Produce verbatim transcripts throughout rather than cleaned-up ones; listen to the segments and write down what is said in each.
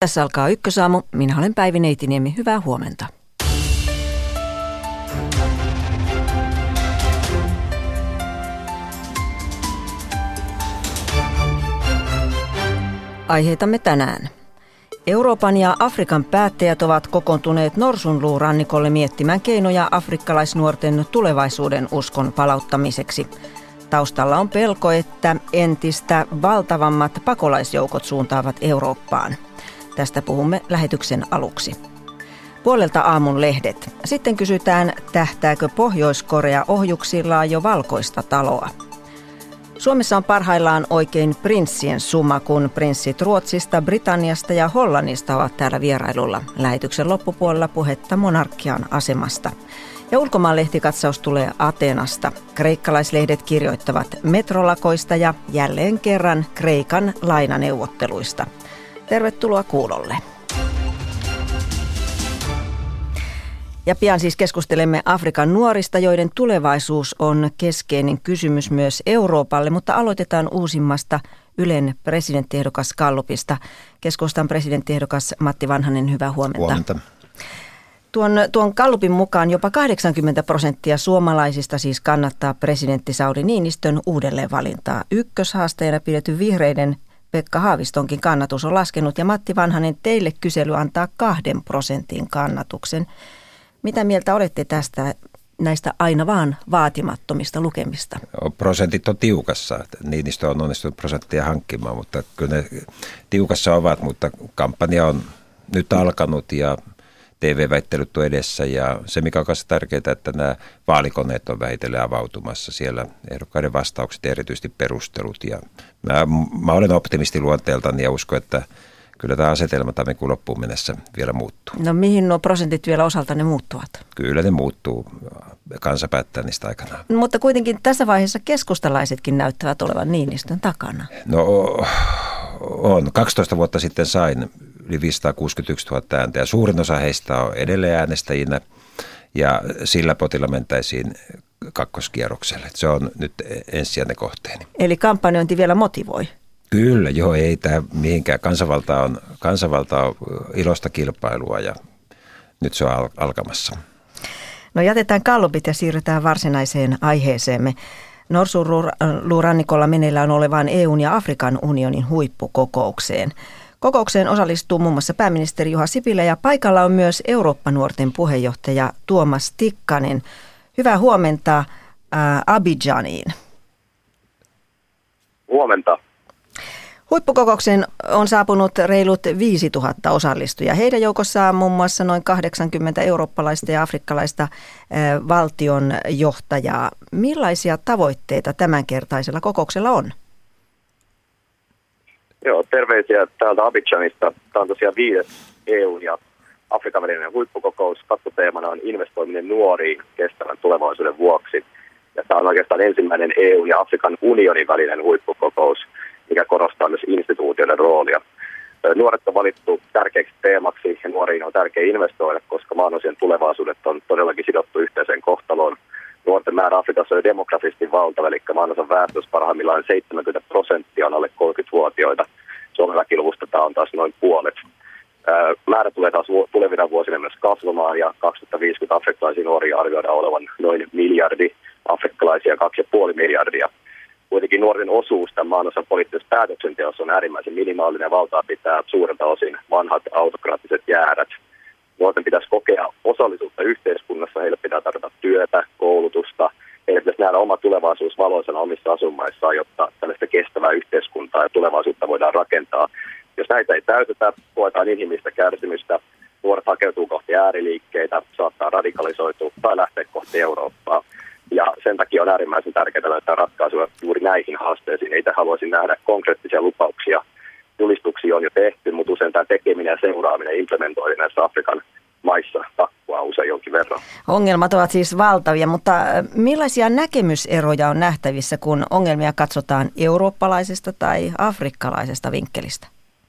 Tässä alkaa Ykkösaamu. Minä olen Päivi Neitiniemi. Hyvää huomenta. Aiheitamme tänään. Euroopan ja Afrikan päättäjät ovat kokoontuneet Norsunluurannikolle miettimään keinoja afrikkalaisnuorten tulevaisuuden uskon palauttamiseksi. Taustalla on pelko, että entistä valtavammat pakolaisjoukot suuntaavat Eurooppaan. Tästä puhumme lähetyksen aluksi. Puolelta aamun lehdet. Sitten kysytään, tähtääkö Pohjois-Korea ohjuksillaan jo valkoista taloa. Suomessa on parhaillaan oikein prinssien suma, kun prinssit Ruotsista, Britanniasta ja Hollannista ovat täällä vierailulla. Lähetyksen loppupuolella puhetta monarkian asemasta. Ja ulkomaanlehtikatsaus tulee Ateenasta. Kreikkalaislehdet kirjoittavat metrolakoista ja jälleen kerran Kreikan lainaneuvotteluista. Tervetuloa kuulolle. Ja pian siis keskustelemme Afrikan nuorista, joiden tulevaisuus on keskeinen kysymys myös Euroopalle, mutta aloitetaan uusimmasta Ylen presidenttiehdokas Gallupista. Keskustan presidenttiehdokas Matti Vanhanen, hyvää huomenta. Huomenta. Tuon, tuon Gallupin mukaan jopa kahdeksankymmentä prosenttia suomalaisista siis kannattaa presidentti Sauli Niinistön uudelleenvalintaa. Ykköshaasteena pidetty vihreiden Pekka Haavistonkin kannatus on laskenut ja Matti Vanhanen, teille kysely antaa kahden prosentin kannatuksen. Mitä mieltä olette tästä näistä aina vaan vaatimattomista lukemista? Prosentit on tiukassa. Niinistö on onnistunut prosenttia hankkimaan, mutta kyllä ne tiukassa ovat, mutta kampanja on nyt alkanut ja T V-väittelyt on edessä ja se mikä on kanssa tärkeää, että nämä vaalikoneet on vähitellen avautumassa. Siellä ehdokkaiden vastaukset ja erityisesti perustelut. Ja mä, mä olen optimisti luonteeltani ja uskon, että kyllä tämä asetelma tammikuun loppuun mennessä vielä muuttuu. No mihin nuo prosentit vielä osalta ne muuttuvat? Kyllä ne muuttuu. Kansa päättää niistä aikanaan. No, mutta kuitenkin tässä vaiheessa keskustalaisetkin näyttävät olevan Niinistön takana. No on. kaksitoista vuotta sitten sain yli viisisataakuusikymmentäyksituhatta ääntä ja suurin osa heistä on edelleen äänestäjinä ja sillä potilla mentäisiin kakkoskierrokselle. Se on nyt ensisijainen kohteeni. Eli kampanjointi vielä motivoi? Kyllä, joo, ei tämä mihinkään. Kansanvalta on, kansanvalta on iloista kilpailua ja nyt se on al- alkamassa. No jätetään gallupit ja siirrytään varsinaiseen aiheeseemme. Norsunluurannikolla meneillään olevaan E U:n ja Afrikan unionin huippukokoukseen. Kokoukseen osallistuu muun muassa pääministeri Juha Sipilä ja paikalla on myös Eurooppa-nuorten puheenjohtaja Tuomas Tikkanen. Hyvää huomenta ää, Abidjaniin. Huomenta. Huippukokoukseen on saapunut reilut viisituhatta osallistujaa. Heidän joukossaan muun muassa noin kahdeksankymmentä eurooppalaista ja afrikkalaista ää, valtionjohtajaa. Millaisia tavoitteita tämänkertaisella kokouksella on? Joo, terveisiä täältä Abidjanista. Tämä on tosiaan viides E U:n ja Afrikan välinen huippukokous. Kattoteemana on investoiminen nuoriin kestävän tulevaisuuden vuoksi. Ja tämä on oikeastaan ensimmäinen E U:n ja Afrikan unionin välinen huippukokous, mikä korostaa myös instituutioiden roolia. Nuoret on valittu tärkeäksi teemaksi ja nuoriin on tärkeä investoida, koska maanosien tulevaisuudet on todellakin sidottu yhteiseen kohtaloon. Nuorten määrä Afrikassa on demografisesti valtava, eli maanosan väestössä parhaimmillaan seitsemänkymmentä prosenttia on alle kolmekymmentävuotiaita. Suomen väkiluvusta tämä on taas noin puolet. Määrä tulee taas tulevina vuosina myös kasvamaan ja kaksituhattaviisikymmentä afrikkalaisia nuoria arvioidaan olevan noin miljardi, afrikkalaisia kaksi pilkku viisi miljardia. Kuitenkin nuorten osuus tämän maanosan poliittisessa päätöksenteossa on äärimmäisen minimaalinen ja valtaa pitää suurelta osin vanhat autokraattiset jäädät. Nuorten pitäisi kokea osallisuutta yhteiskunnassa, heille pitää tarjota työtä, koulutusta, heille pitäisi nähdä oma tulevaisuus valoisena omissa asuinmaissaan, jotta tällaista kestävää yhteiskuntaa ja tulevaisuutta voidaan rakentaa. Jos näitä ei täytetä, koetaan inhimillistä kärsimystä, nuoret hakeutuu kohti ääriliikkeitä, saattaa radikalisoitua tai lähteä kohti Eurooppaa. Ja sen takia on äärimmäisen tärkeää löytää ratkaisuja juuri näihin haasteisiin. Itse haluaisin nähdä konkreettisia lupauksia. Julistuksia on jo tehty, mutta usein tämä tekeminen ja seuraaminen ja implementointi näissä Afrikan maissa takkuaa usein jonkin verran. Ongelmat ovat siis valtavia, mutta millaisia näkemyseroja on nähtävissä, kun ongelmia katsotaan eurooppalaisesta tai afrikkalaisesta vinkkelistä?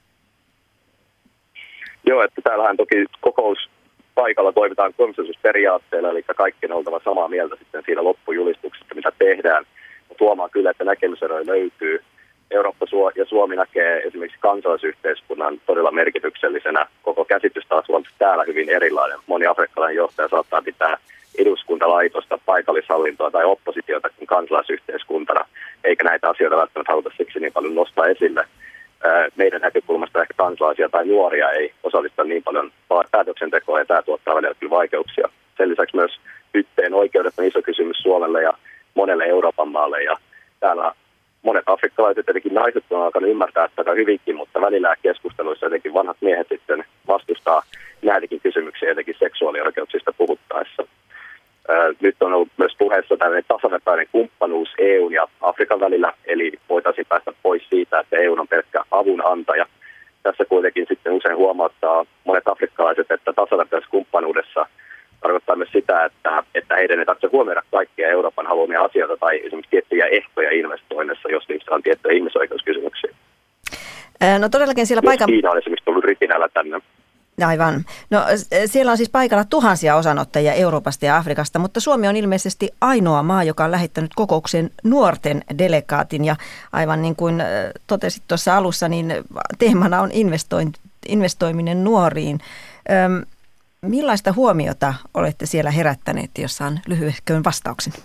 Joo, että täällähän toki kokous paikalla toimitaan konsensusperiaatteella, eli kaikki on oltava samaa mieltä sitten siinä loppujulistuksessa, mitä tehdään. Tuomaan kyllä, että näkemyseroja löytyy. Eurooppa ja Suomi näkee esimerkiksi kansalaisyhteiskunnan todella merkityksellisenä. Koko käsitys taas on täällä hyvin erilainen. Moni afrikkalainen johtaja saattaa pitää eduskuntalaitosta, paikallishallintoa tai oppositiota kansalaisyhteiskuntana, eikä näitä asioita välttämättä haluta siksi niin paljon nostaa esille. Meidän näkökulmasta ehkä kansalaisia tai nuoria ei osallista niin paljon päätöksentekoa, ja tämä tuottaa välillä kyllä vaikeuksia. Sen lisäksi myös tyttöjen oikeudet on iso kysymys Suomelle ja monelle Euroopan maalle, ja täällä monet afrikkalaiset, etenkin naiset, on alkanut ymmärtää tätä hyvinkin, mutta välillä keskusteluissa etenkin vanhat miehet sitten vastustaa näitäkin kysymyksiä etenkin seksuaalioikeuksista puhuttaessa. Nyt on ollut myös puheessa tällainen tasavertainen kumppanuus E U:n ja Afrikan välillä, eli voitaisiin päästä pois siitä, että E U on pelkkä avunantaja. Tässä kuitenkin sitten usein huomauttaa monet afrikkalaiset, että tasavertaisessa kumppanuudessa tarkoittaa myös sitä, että, että heidän ei tarvitse huomioida kaikkia Euroopan haluamia asioita tai esimerkiksi tiettyjä ehtoja investoinnissa, jos niissä on tiettyjä ihmisoikeuskysymyksiä. No todellakin siellä paikan... Kiina on esimerkiksi tullut ritinällä tänne. Aivan. No siellä on siis paikalla tuhansia osanottajia Euroopasta ja Afrikasta, mutta Suomi on ilmeisesti ainoa maa, joka on lähettänyt kokoukseen nuorten delegaatin. Ja aivan niin kuin totesit tuossa alussa, niin teemana on investoiminen nuoriin. Öm, millaista huomiota olette siellä herättäneet, jos saan lyhyehkön vastauksen?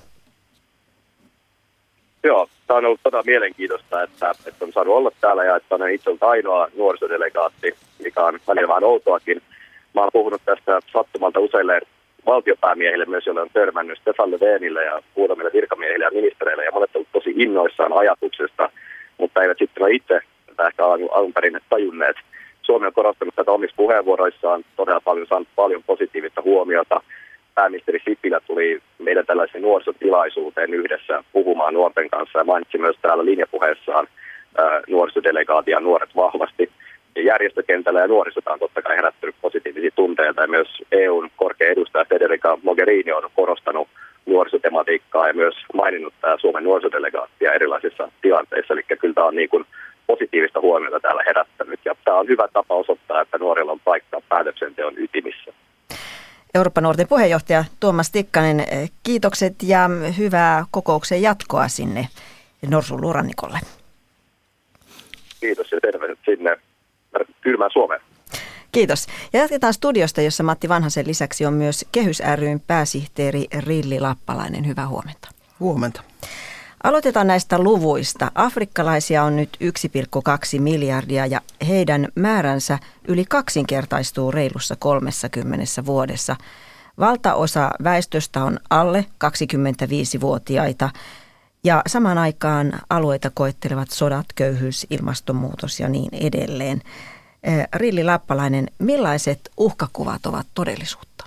Joo, tämä on ollut todella mielenkiintoista, että, että on saanut olla täällä ja että on itse ollut ainoa nuorisodelegaatti, mikä on välillä vähän outoakin. Mä oon puhunut tästä sattumalta useille valtiopäämiehille myös, joille on törmännyt Stefan Löfvenille ja muutamille virkamiehille ja ministereille, ja monet ovat tosi innoissaan ajatuksesta, mutta eivät sitten ole itse tätä ehkä alun perin tajunneet. Suomi on korostanut tätä omissa puheenvuoroissaan, todella paljon saanut paljon positiivista huomiota. Pääministeri Sipilä tuli meidän tällaiseen nuorisotilaisuuteen yhdessä puhumaan nuorten kanssa ja mainitsi myös täällä linjapuheessaan ää, nuorisodelegaatia ja nuoret vahvasti. Ja järjestökentällä ja nuorisota on totta kai herättänyt positiivisia tunteita, ja myös E U:n korkea edustaja Federica Mogherini on korostanut nuorisotematiikkaa ja myös maininnut tämä Suomen nuorisodelegaattia erilaisissa tilanteissa. Eli kyllä tämä on niin kuin positiivista huomiota täällä herättänyt, ja tämä on hyvä tapa osoittaa, että nuorilla on paikka päätöksenteon ytimissä. Euroopan nuorten puheenjohtaja Tuomas Tikkanen, kiitokset ja hyvää kokouksen jatkoa sinne Norsunluurannikolle. Kiitos ja tervehdys sinne kylmään Suomeen. Kiitos. Ja jatketaan studiosta, jossa Matti Vanhasen lisäksi on myös Kehys ry:n pääsihteeri Rilli Lappalainen. Hyvää huomenta. Huomenta. Aloitetaan näistä luvuista. Afrikkalaisia on nyt yksi pilkku kaksi miljardia ja heidän määränsä yli kaksinkertaistuu reilussa kolmessakymmenessä vuodessa. Valtaosa väestöstä on alle kaksikymmentäviisivuotiaita ja samaan aikaan alueita koettelevat sodat, köyhyys, ilmastonmuutos ja niin edelleen. Rilli Lappalainen, millaiset uhkakuvat ovat todellisuutta?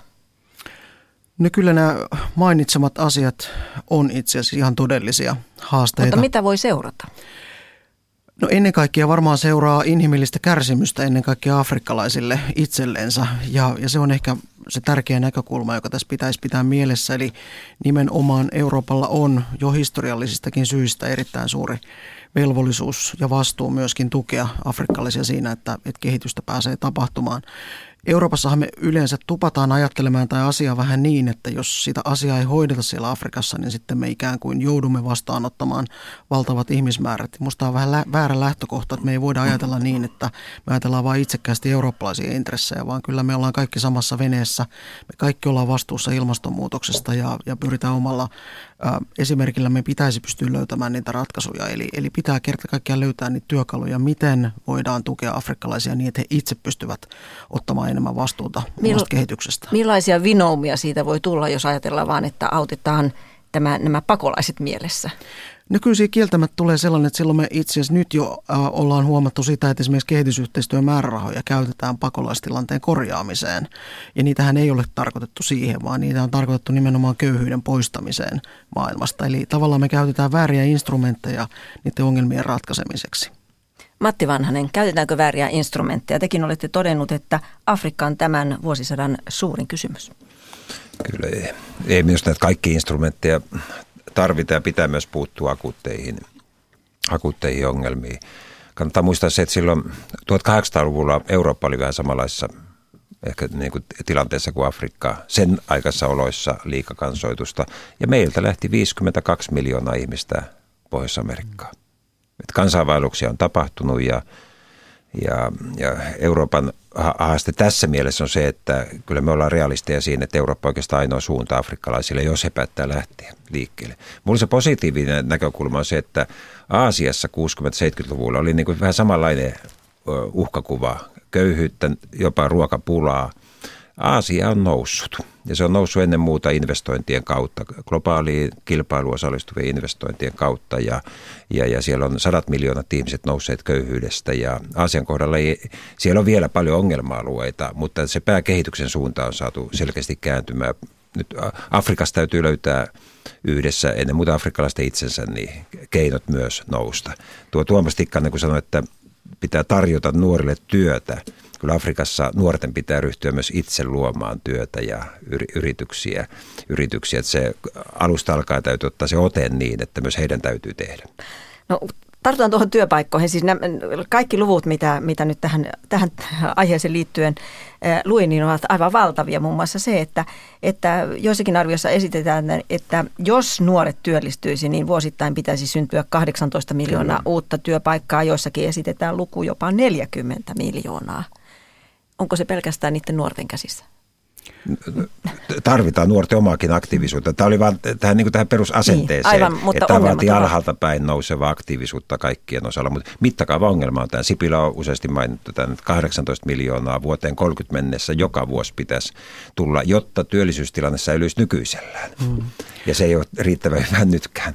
No kyllä nämä mainitsemat asiat on itse asiassa ihan todellisia haasteita. Mutta mitä voi seurata? No ennen kaikkea varmaan seuraa inhimillistä kärsimystä ennen kaikkea afrikkalaisille itsellensä ja, ja se on ehkä se tärkeä näkökulma, joka tässä pitäisi pitää mielessä. Eli nimenomaan Euroopalla on jo historiallisistakin syistä erittäin suuri velvollisuus ja vastuu myöskin tukea afrikkalaisia siinä, että, että kehitystä pääsee tapahtumaan. Euroopassahan me yleensä tupataan ajattelemaan tai asiaa vähän niin, että jos sitä asiaa ei hoideta siellä Afrikassa, niin sitten me ikään kuin joudumme vastaanottamaan valtavat ihmismäärät. Musta on vähän lä- väärä lähtökohta, että me ei voida ajatella niin, että me ajatellaan vain itsekkäästi eurooppalaisia intressejä, vaan kyllä me ollaan kaikki samassa veneessä. Me kaikki ollaan vastuussa ilmastonmuutoksesta ja, ja pyritään omalla ä, esimerkillä me pitäisi pystyä löytämään niitä ratkaisuja. Eli, eli pitää kerta kaikkiaan löytää niitä työkaluja, miten voidaan tukea afrikkalaisia niin, että he itse pystyvät ottamaan enemmän vastuuta omasta kehityksestä. Millaisia vinoumia siitä voi tulla, jos ajatellaan vaan, että autetaan tämä, nämä pakolaiset mielessä? No kyllä siinä kieltämättä tulee sellainen, että silloin me itse asiassa nyt jo äh, ollaan huomattu sitä, että esimerkiksi kehitysyhteistyön määrärahoja käytetään pakolaistilanteen korjaamiseen. Ja niitähän ei ole tarkoitettu siihen, vaan niitä on tarkoitettu nimenomaan köyhyyden poistamiseen maailmasta. Eli tavallaan me käytetään vääriä instrumentteja niiden ongelmien ratkaisemiseksi. Matti Vanhanen, käytetäänkö vääriä instrumentteja? Tekin olette todennut, että Afrikka on tämän vuosisadan suurin kysymys. Kyllä ei, ei minusta näitä kaikki instrumentteja tarvitaan ja pitää myös puuttua akuutteihin, akuutteihin ongelmiin. Kannattaa muistaa se, että silloin tuhatkahdeksansataaluvulla Eurooppa oli vähän samanlaisessa ehkä niin kuin tilanteessa kuin Afrikka, sen aikaisissa oloissa liikakansoitusta. Ja meiltä lähti viisikymmentäkaksi miljoonaa ihmistä Pohjois-Amerikkaan. Että kansainvaelluksia on tapahtunut ja, ja, ja Euroopan haaste tässä mielessä on se, että kyllä me ollaan realisteja siinä, että Eurooppa on oikeastaan ainoa suunta afrikkalaisille, jos he päättää lähteä liikkeelle. Mulla se positiivinen näkökulma on se, että Aasiassa kuusikymmentä-seitsemänkymmentäluvulla oli niin kuin vähän samanlainen uhkakuva, köyhyyttä, jopa ruokapulaa. Aasia on noussut ja se on noussut ennen muuta investointien kautta, globaaliin kilpailuun osallistuvien investointien kautta ja, ja, ja siellä on sadat miljoonat ihmiset nousseet köyhyydestä ja Aasian kohdalla ei, siellä on vielä paljon ongelma-alueita, mutta se pääkehityksen suunta on saatu selkeästi kääntymään. Nyt Afrikasta täytyy löytää yhdessä ennen muuta afrikkalaisten itsensä niin keinot myös nousta. Tuo Tuomas Tikkanen kun sanoi, että pitää tarjota nuorille työtä. Kyllä Afrikassa nuorten pitää ryhtyä myös itse luomaan työtä ja yrityksiä. yrityksiä. Että se alusta alkaa täytyy ottaa se ote niin, että myös heidän täytyy tehdä. No, tartutaan tuohon työpaikkoihin. Siis nämä, kaikki luvut, mitä, mitä nyt tähän, tähän aiheeseen liittyen äh, luin, niin ovat aivan valtavia. Muun muassa se, että, että joissakin arvioissa esitetään, että jos nuoret työllistyisi, niin vuosittain pitäisi syntyä kahdeksantoista miljoonaa Kyllä. uutta työpaikkaa. Joissakin esitetään luku jopa neljäkymmentä miljoonaa. Onko se pelkästään niiden nuorten käsissä? Tarvitaan nuorten omaakin aktiivisuutta. Tämä oli vaan tähän, niin kuin tähän perusasenteeseen, niin, aivan, että tämä vaatii alhaalta päin nousevaa aktiivisuutta kaikkien osalla. Mutta mittakaava ongelma on tämä. Sipilä on useasti mainittu tämän, että kahdeksantoista miljoonaa vuoteen kolmekymmentä mennessä joka vuosi pitäisi tulla, jotta työllisyystilanne säilyisi nykyisellään. Mm. Ja se ei ole riittävän hyvä nytkään.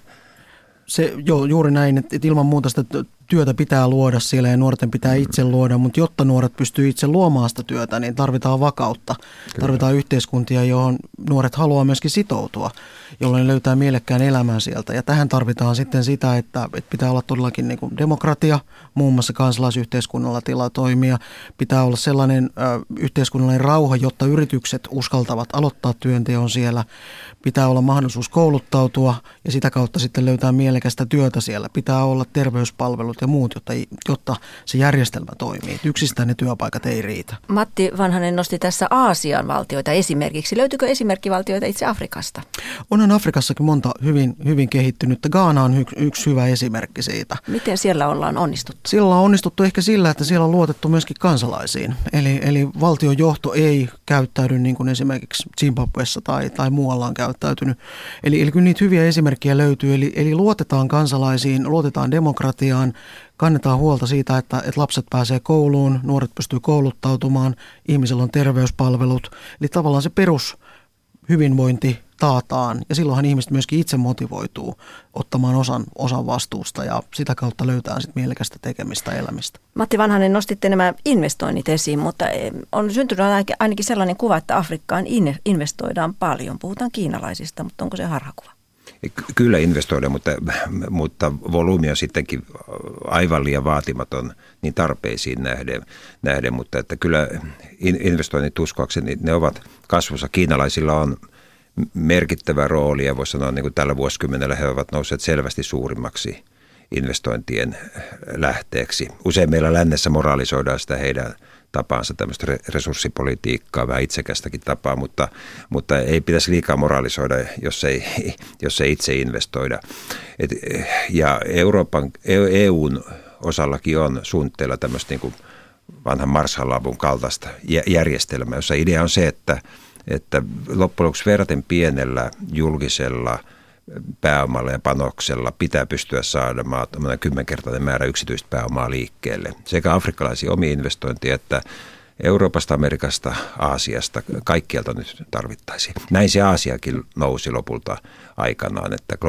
Se, joo, juuri näin, että ilman muuta sitä työtä pitää luoda siellä ja nuorten pitää itse luoda, mutta jotta nuoret pystyy itse luomaan sitä työtä, niin tarvitaan vakautta. Kyllä. Tarvitaan yhteiskuntia, johon nuoret haluaa myöskin sitoutua, jolloin löytää mielekkään elämän sieltä. Ja tähän tarvitaan sitten sitä, että, että pitää olla todellakin niin kuin demokratia, muun muassa kansalaisyhteiskunnalla tila toimia. Pitää olla sellainen ö, yhteiskunnallinen rauha, jotta yritykset uskaltavat aloittaa työnteon siellä. Pitää olla mahdollisuus kouluttautua ja sitä kautta sitten löytää mielekästä työtä siellä. Pitää olla terveyspalvelut ja muut, jotta, jotta se järjestelmä toimii. Yksistään ne työpaikat ei riitä. Matti Vanhanen nosti tässä Aasian valtioita esimerkiksi. Löytyykö esimerkkivaltioita itse Afrikasta? Onhan Afrikassakin monta hyvin, hyvin kehittynyttä. Ghana on yksi, yksi hyvä esimerkki siitä. Miten siellä ollaan onnistuttu? Siellä on onnistuttu ehkä sillä, että siellä on luotettu myöskin kansalaisiin. Eli, eli valtion johto ei käyttäydy niin kuin esimerkiksi Zimbabwessa tai, tai muualla on käyttäytynyt. Eli, eli kyllä niitä hyviä esimerkkejä löytyy. Eli, eli luotetaan kansalaisiin, luotetaan demokratiaan, kannetaan huolta siitä, että, että lapset pääsee kouluun, nuoret pystyy kouluttautumaan, ihmisillä on terveyspalvelut. Eli tavallaan se perushyvinvointi taataan ja silloinhan ihmiset myöskin itse motivoituu ottamaan osan, osan vastuusta ja sitä kautta löytää sitten mielekästä tekemistä elämistä. Matti Vanhanen, nostitte nämä investoinnit esiin, mutta on syntynyt ainakin sellainen kuva, että Afrikkaan investoidaan paljon. Puhutaan kiinalaisista, mutta onko se harhakuva? Kyllä investoidaan, mutta, mutta volyymi on sittenkin aivan liian vaatimaton niin tarpeisiin nähden, nähden mutta että kyllä investoinnit uskoakseni ne ovat kasvussa. Kiinalaisilla on merkittävä rooli ja voisi sanoa niin kuin tällä vuosikymmenellä he ovat nousseet selvästi suurimmaksi investointien lähteeksi. Usein meillä lännessä moraalisoidaan sitä heidän tapaansa, tämmöistä resurssipolitiikkaa, vähän itsekästäkin tapaa, mutta, mutta ei pitäisi liikaa moraalisoida, jos ei, jos ei itse investoida. Et, ja Euroopan, E U:n osallakin on suunnitteilla tämmöistä niin kuin vanhan Marshall-avun kaltaista järjestelmää, jossa idea on se, että, että loppujen lopuksi verraten pienellä julkisella pääomalla ja panoksella pitää pystyä saamaan kymmenkertainen määrä yksityistä pääomaa liikkeelle. Sekä afrikkalaisia omia investointeja että Euroopasta, Amerikasta, Aasiasta, kaikkialta nyt tarvittaisiin. Näin se Aasiakin nousi lopulta aikanaan, että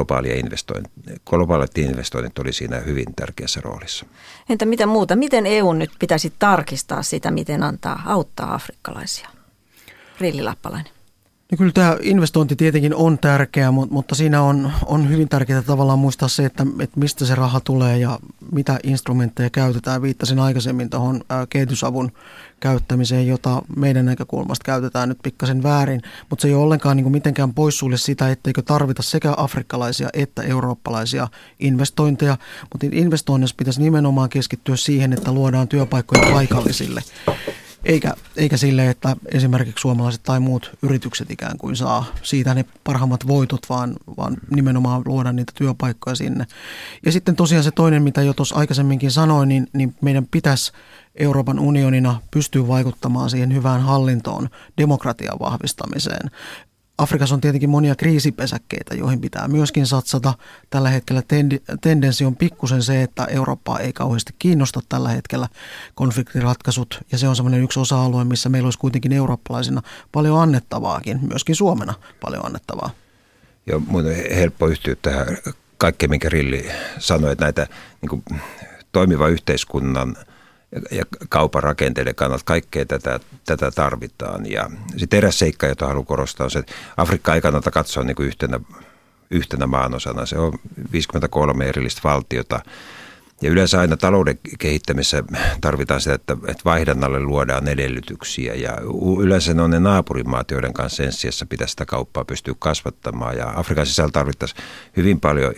globaalit investoinnit oli siinä hyvin tärkeässä roolissa. Entä mitä muuta? Miten E U nyt pitäisi tarkistaa sitä, miten antaa auttaa afrikkalaisia? Rilli Lappalainen. No kyllä tämä investointi tietenkin on tärkeä, mutta siinä on, on hyvin tärkeää tavallaan muistaa se, että, että mistä se raha tulee ja mitä instrumentteja käytetään. Viittasin aikaisemmin tuohon kehitysavun käyttämiseen, jota meidän näkökulmasta käytetään nyt pikkasen väärin, mutta se ei ole ollenkaan niin kuin mitenkään poissulje sitä, etteikö tarvita sekä afrikkalaisia että eurooppalaisia investointeja, mutta investoinnissa pitäisi nimenomaan keskittyä siihen, että luodaan työpaikkoja paikallisille. Eikä, eikä sille, että esimerkiksi suomalaiset tai muut yritykset ikään kuin saa siitä ne parhaimmat voitot, vaan, vaan nimenomaan luoda niitä työpaikkoja sinne. Ja sitten tosiaan se toinen, mitä jo tuossa aikaisemminkin sanoin, niin, niin meidän pitäisi Euroopan unionina pystyä vaikuttamaan siihen hyvään hallintoon, demokratian vahvistamiseen. Afrikassa on tietenkin monia kriisipesäkkeitä, joihin pitää myöskin satsata. Tällä hetkellä tendenssi on pikkusen se, että Eurooppaa ei kauheasti kiinnosta tällä hetkellä konfliktiratkaisut. Ja se on semmoinen yksi osa-alue, missä meillä olisi kuitenkin eurooppalaisina paljon annettavaakin, myöskin Suomena paljon annettavaa. Joo, mun on helppo yhtyä tähän kaikkeen, minkä Rilli sanoi, että näitä niin kuin, toimiva yhteiskunnan ja kaupan rakenteiden kannalta kaikkea tätä, tätä tarvitaan. Ja sitten eräs seikka, jota haluan korostaa, on se, että Afrikka ei kannata katsoa niin kuin yhtenä, yhtenä maanosana. Se on viisikymmentäkolme erillistä valtiota. Ja yleensä aina talouden kehittämisessä tarvitaan sitä, että, että vaihdannalle luodaan edellytyksiä. Ja yleensä ne on ne naapurimaat, joiden kanssa ensi sijassa pitäisi sitä kauppaa pystyä kasvattamaan. Ja Afrikan sisällä tarvittaisiin hyvin paljon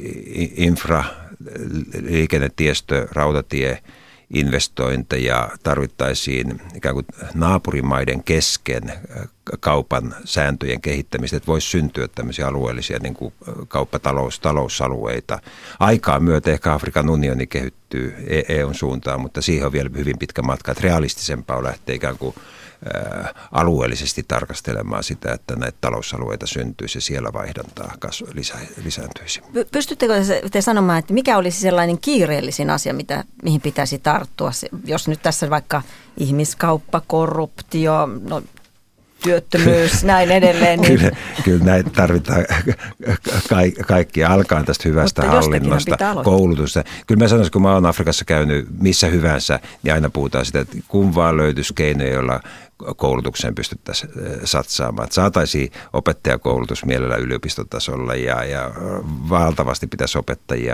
infra, liikennetiestö, rautatie, investointeja, tarvittaisiin ikään kuin naapurimaiden kesken kaupan sääntöjen kehittämistä, että voisi syntyä tämmöisiä alueellisia niin kuin kauppatalous, talousalueita. Aikaa myötä ehkä Afrikan unioni kehittyy E U:n suuntaan, mutta siihen on vielä hyvin pitkä matka, että realistisempaa on lähteä ikään kuin ää, alueellisesti tarkastelemaan sitä, että näitä talousalueita syntyisi ja siellä vaihdantaa kasvu, lisä, lisääntyisi. Pystyttekö te sanomaan, että mikä olisi sellainen kiireellisin asia, mitä, mihin pitäisi tarttua, jos nyt tässä vaikka ihmiskauppa, korruptio, no, työttömyys, näin edelleen. Niin. Kyllä, kyllä näitä tarvitaan ka- kaikkia, alkaen tästä hyvästä mutta hallinnosta, koulutusta. Kyllä mä sanoisin, kun mä oon Afrikassa käynyt missä hyvänsä, niin aina puhutaan sitä, että kun vaan löytyisi keinoja, joilla koulutukseen pystyttäisiin satsaamaan. Että saataisiin opettajakoulutus mielellä yliopistotasolla ja, ja valtavasti pitäisi opettajia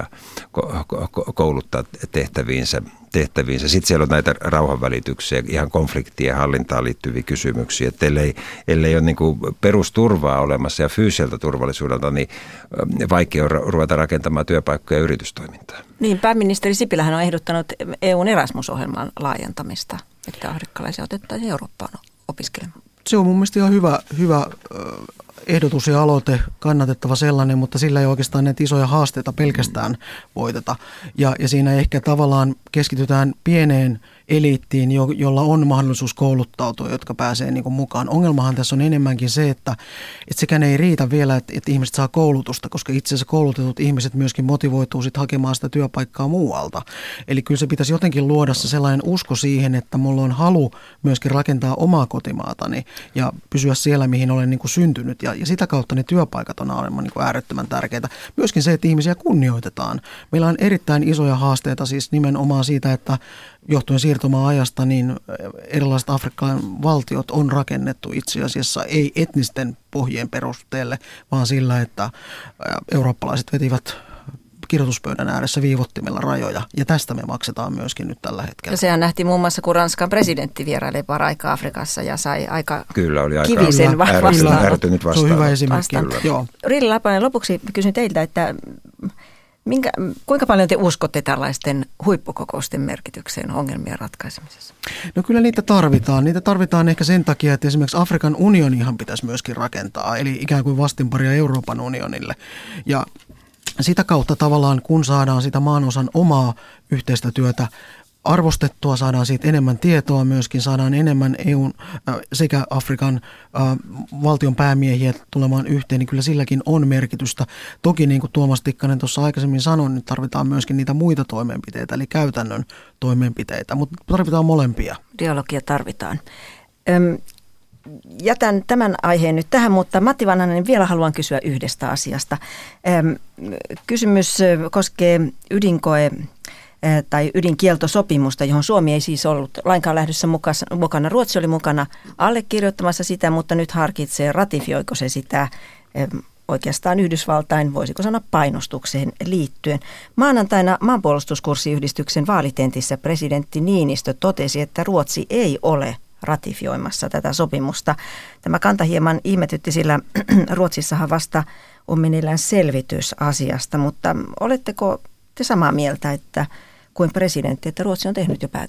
kouluttaa tehtäviinsä. tehtäviinsä. Sitten siellä on näitä rauhanvälityksiä, ihan konfliktien hallintaan liittyviä kysymyksiä. Että ellei, ellei ole niin kuin perusturvaa olemassa ja fyysiseltä turvallisuudelta, niin vaikea on ruveta rakentamaan työpaikkoja ja yritystoimintaa. Niin, pääministeri Sipilähän on ehdottanut E U:n Erasmus-ohjelman laajentamista, että afrikkalaisia otettaisiin Eurooppaan opiskelemaan. Se on mun mielestä ihan hyvä, hyvä ehdotus ja aloite, kannatettava sellainen, mutta sillä ei oikeastaan näitä isoja haasteita pelkästään voiteta. Ja, ja siinä ehkä tavallaan keskitytään pieneen eliittiin, jo, jolla on mahdollisuus kouluttautua, jotka pääsee niin kuin mukaan. Ongelmahan tässä on enemmänkin se, että, että sekään ei riitä vielä, että, että ihmiset saa koulutusta, koska itse asiassa koulutetut ihmiset myöskin motivoituu sit hakemaan sitä työpaikkaa muualta. Eli kyllä se pitäisi jotenkin luoda se sellainen usko siihen, että mulla on halu myöskin rakentaa omaa kotimaatani ja pysyä siellä, mihin olen niin kuin syntynyt. Ja, ja sitä kautta ne työpaikat on aivan niin kuin äärettömän tärkeitä. Myöskin se, että ihmisiä kunnioitetaan. Meillä on erittäin isoja haasteita siis nimenomaan siitä, että johtuen siirtomaa-ajasta, niin erilaiset Afrikan valtiot on rakennettu itse asiassa ei etnisten pohjien perusteelle, vaan sillä, että eurooppalaiset vetivät kirjoituspöydän ääressä viivottimella rajoja, ja tästä me maksetaan myöskin nyt tällä hetkellä. Ja sehän nähtiin muun muassa, kun Ranskan presidentti vieraili paraikaa Afrikassa ja sai aika kyllä, oli aika kivisen vastaan. Se on hyvä esimerkki. Rilli Lapanen, lopuksi kysyn teiltä, että Minkä, kuinka paljon te uskotte tällaisten huippukokousten merkitykseen ongelmien ratkaisemisessa? No kyllä niitä tarvitaan. Niitä tarvitaan ehkä sen takia, että esimerkiksi Afrikan unionihan pitäisi myöskin rakentaa, eli ikään kuin vastinparia Euroopan unionille. Ja sitä kautta tavallaan, kun saadaan sitä maanosan omaa yhteistä työtä arvostettua, saadaan siitä enemmän tietoa myöskin, saadaan enemmän E U:n äh, sekä Afrikan äh, valtion päämiehiä tulemaan yhteen, niin kyllä silläkin on merkitystä. Toki niin kuin Tuomas Tikkanen tuossa aikaisemmin sanoi, niin tarvitaan myöskin niitä muita toimenpiteitä, eli käytännön toimenpiteitä, mutta tarvitaan molempia. Dialogia tarvitaan. Öm, jätän tämän aiheen nyt tähän, mutta Matti Vanhanen, vielä haluan kysyä yhdestä asiasta. Öm, kysymys koskee ydinkoe tai ydinkieltosopimusta, johon Suomi ei siis ollut lainkaan lähdössä mukana. Ruotsi oli mukana allekirjoittamassa sitä, mutta nyt harkitsee, ratifioiko se sitä oikeastaan Yhdysvaltain, voisiko sanoa, painostukseen liittyen. Maanantaina maanpuolustuskurssiyhdistyksen vaalitentissä presidentti Niinistö totesi, että Ruotsi ei ole ratifioimassa tätä sopimusta. Tämä kanta hieman ihmetytti, sillä Ruotsissahan vasta on meneillään selvitys asiasta, mutta oletteko te samaa mieltä, että kuin presidentti, että Ruotsi on tehnyt jo päätöksen?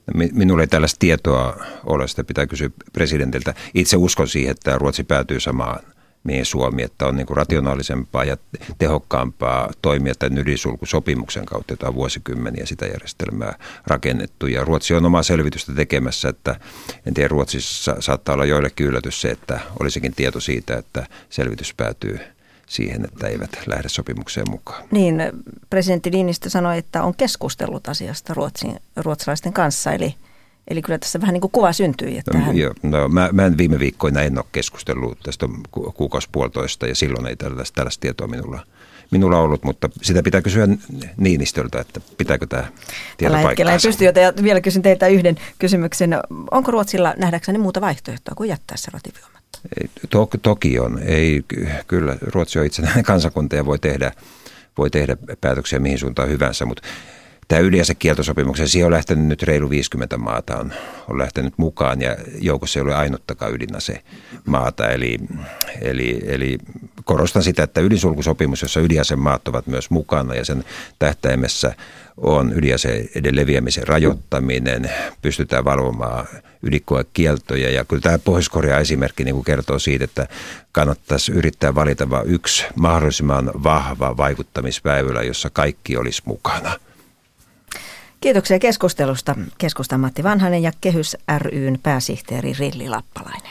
Minulla ei tällaista tietoa ole, sitä pitää kysyä presidentiltä. Itse uskon siihen, että Ruotsi päätyy samaan mihin Suomi, että on niin kuin rationaalisempaa ja tehokkaampaa toimia tämän ydinsulkusopimuksen kautta, jota on vuosikymmeniä sitä järjestelmää rakennettu. Ja Ruotsi on omaa selvitystä tekemässä, että en tiedä, Ruotsissa saattaa olla joillekin yllätys se, että olisikin tieto siitä, että selvitys päätyy siihen, että eivät lähde sopimukseen mukaan. Niin, presidentti Niinistö sanoi, että on keskustellut asiasta Ruotsin, ruotsalaisten kanssa, eli Eli kyllä tässä vähän niin kuin kuva syntyi. Että hän... Joo, no, mä, mä en viime viikkoina en ole keskustellut tästä ku, kuukausi puolitoista ja silloin ei tällaista, tällaista tietoa minulla, minulla ollut, mutta sitä pitää kysyä Niinistöltä, että pitääkö tämä tieto paikkaansa. Tällä en pysty, joten vielä kysyn teiltä yhden kysymyksen. Onko Ruotsilla nähdäkseni muuta vaihtoehtoa kuin jättää se ratifioimatta? Ei, to, toki on. Ei, kyllä Ruotsi on itsenäinen kansakunta ja voi tehdä, voi tehdä päätöksiä mihin suuntaan hyvänsä, mutta tämä ydinasekieltosopimuksen, siihen on lähtenyt nyt reilu viisikymmentä maata on, on lähtenyt mukaan ja joukossa ei ole ainuttakaan ydinasemaata. Eli, eli, eli korostan sitä, että ydinsulkusopimus, jossa ydinasemaat ovat myös mukana ja sen tähtäimessä on ydinaseiden leviämisen rajoittaminen, pystytään valvomaan ydinkoekieltoja ja kyllä tämä Pohjois-Korea esimerkki niin kuin kertoo siitä, että kannattaisi yrittää valita vain yksi mahdollisimman vahva vaikuttamisväylä, jossa kaikki olisi mukana. Kiitoksia keskustelusta. Keskustan Matti Vanhanen ja Kehys ry:n pääsihteeri Rilli Lappalainen.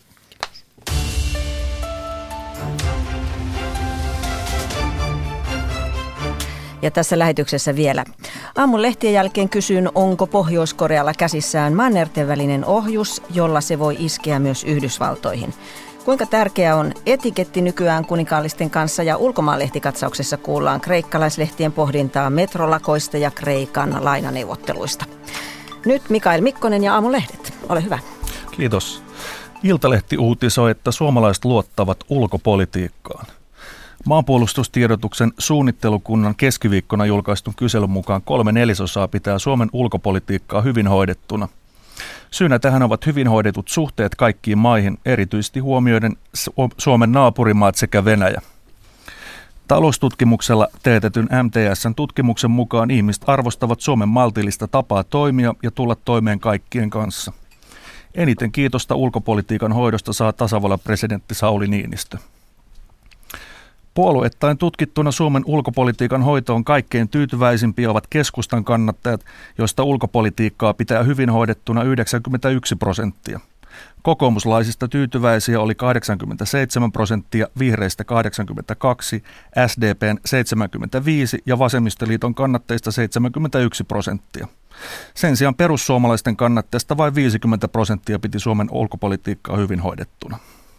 Ja tässä lähetyksessä vielä. Aamun lehtien jälkeen kysyn, onko Pohjois-Korealla käsissään mannerten välinen ohjus, jolla se voi iskeä myös Yhdysvaltoihin. Kuinka tärkeä on etiketti nykyään kuninkaallisten kanssa ja ulkomaanlehtikatsauksessa kuullaan kreikkalaislehtien pohdintaa metrolakoista ja Kreikan lainaneuvotteluista. Nyt Mikael Mikkonen ja Aamulehdet. Ole hyvä. Kiitos. Iltalehti uutisoi, että suomalaiset luottavat ulkopolitiikkaan. Maanpuolustustiedotuksen suunnittelukunnan keskiviikkona julkaistun kyselyn mukaan kolme neljäsosaa pitää Suomen ulkopolitiikkaa hyvin hoidettuna. Syynä tähän ovat hyvin hoidetut suhteet kaikkiin maihin, erityisesti huomioiden Suomen naapurimaat sekä Venäjä. Taloustutkimuksella teetetyn M T S:n tutkimuksen mukaan ihmiset arvostavat Suomen maltillista tapaa toimia ja tulla toimeen kaikkien kanssa. Eniten kiitosta ulkopolitiikan hoidosta saa tasavallan presidentti Sauli Niinistö. Puolueittain tutkittuna Suomen ulkopolitiikan hoitoon kaikkein tyytyväisimpiä ovat keskustan kannattajat, joista ulkopolitiikkaa pitää hyvin hoidettuna yhdeksänkymmentäyksi prosenttia. Kokoomuslaisista tyytyväisiä oli kahdeksankymmentäseitsemän prosenttia, vihreistä kahdeksankymmentäkaksi, S D P:n seitsemänkymmentäviisi ja vasemmistoliiton kannattajista seitsemänkymmentäyksi prosenttia. Sen sijaan perussuomalaisten kannattajista vain viisikymmentä prosenttia piti Suomen ulkopolitiikkaa hyvin hoidettuna.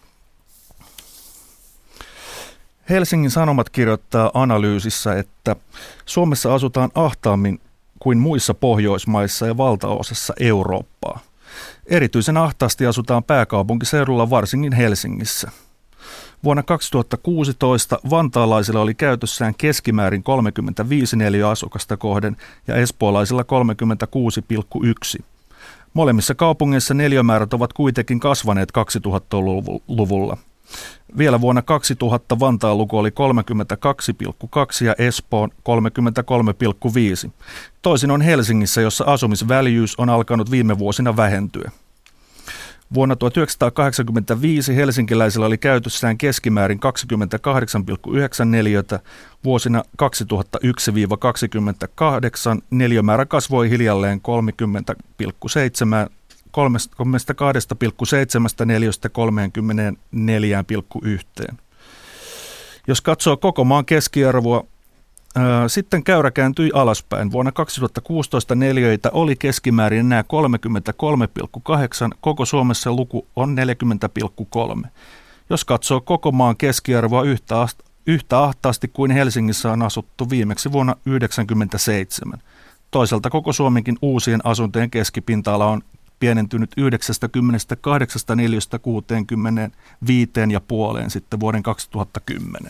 Helsingin Sanomat kirjoittaa analyysissä, että Suomessa asutaan ahtaammin kuin muissa Pohjoismaissa ja valtaosassa Eurooppaa. Erityisen ahtaasti asutaan pääkaupunkiseudulla, varsinkin Helsingissä. Vuonna kaksituhattakuusitoista vantaalaisilla oli käytössään keskimäärin kolmekymmentäviisi neliöasukasta kohden ja espoolaisilla kolmekymmentäkuusi pilkku yksi. Molemmissa kaupungeissa neliömäärät ovat kuitenkin kasvaneet kaksituhattaluvulla. Vielä vuonna kaksituhatta Vantaan luku oli kolmekymmentäkaksi pilkku kaksi ja Espoon kolmekymmentäkolme pilkku viisi. Toisin on Helsingissä, jossa asumisväljyys on alkanut viime vuosina vähentyä. Vuonna tuhatyhdeksänsataakahdeksankymmentäviisi helsinkiläisillä oli käytössään keskimäärin kaksikymmentäkahdeksan pilkku yhdeksän neliötä. Vuosina kaksituhattayksi kaksikymmentäkahdeksan neliömäärä kasvoi hiljalleen kolmekymmentä pilkku seitsemän kolmekymmentäkaksi pilkku seitsemän neliöstä kolmekymmentäneljä pilkku yksi. Jos katsoo koko maan keskiarvoa, ää, sitten käyrä kääntyi alaspäin. Vuonna kaksituhattakuusitoista neliöitä oli keskimäärin enää kolmekymmentäkolme pilkku kahdeksan, koko Suomessa luku on neljäkymmentä pilkku kolme. Jos katsoo koko maan keskiarvoa yhtä, yhtä ahtaasti kuin Helsingissä on asuttu viimeksi vuonna yhdeksänkymmentäseitsemän. Toisaalta koko Suomenkin uusien asuntojen keskipinta-ala on pienentynyt yhdeksänkymmentäkahdeksan neliöstä kuusikymmentäviisi ja puoleen sitten vuoden kaksituhattakymmenen.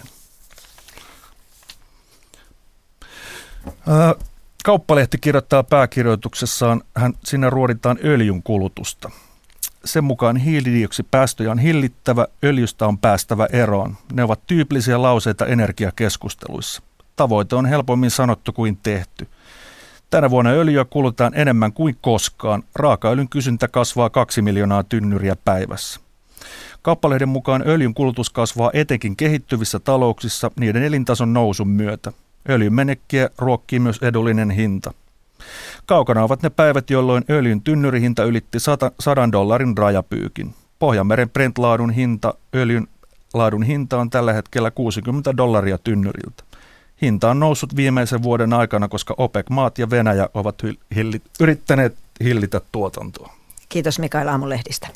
Kauppalehti kirjoittaa pääkirjoituksessaan, hän, siinä ruoditaan öljyn kulutusta. Sen mukaan hiilidioksidipäästöjä on hillittävä, öljystä on päästävä eroon. Ne ovat tyypillisiä lauseita energiakeskusteluissa. Tavoite on helpommin sanottu kuin tehty. Tänä vuonna öljyä kulutetaan enemmän kuin koskaan. Raakaöljyn kysyntä kasvaa kaksi miljoonaa tynnyriä päivässä. Kauppalehden mukaan öljyn kulutus kasvaa etenkin kehittyvissä talouksissa niiden elintason nousun myötä. Öljyn menekkiä ruokkii myös edullinen hinta. Kaukana ovat ne päivät, jolloin öljyn tynnyrihinta ylitti sadan dollarin rajapyykin. Pohjanmeren Brent-laadun hinta, öljyn laadun hinta on tällä hetkellä kuusikymmentä dollaria tynnyriltä. Hinta on noussut viimeisen vuoden aikana, koska OPEC-maat ja Venäjä ovat hilli, yrittäneet hillitä tuotantoa. Kiitos Mikael Aamulehdistä.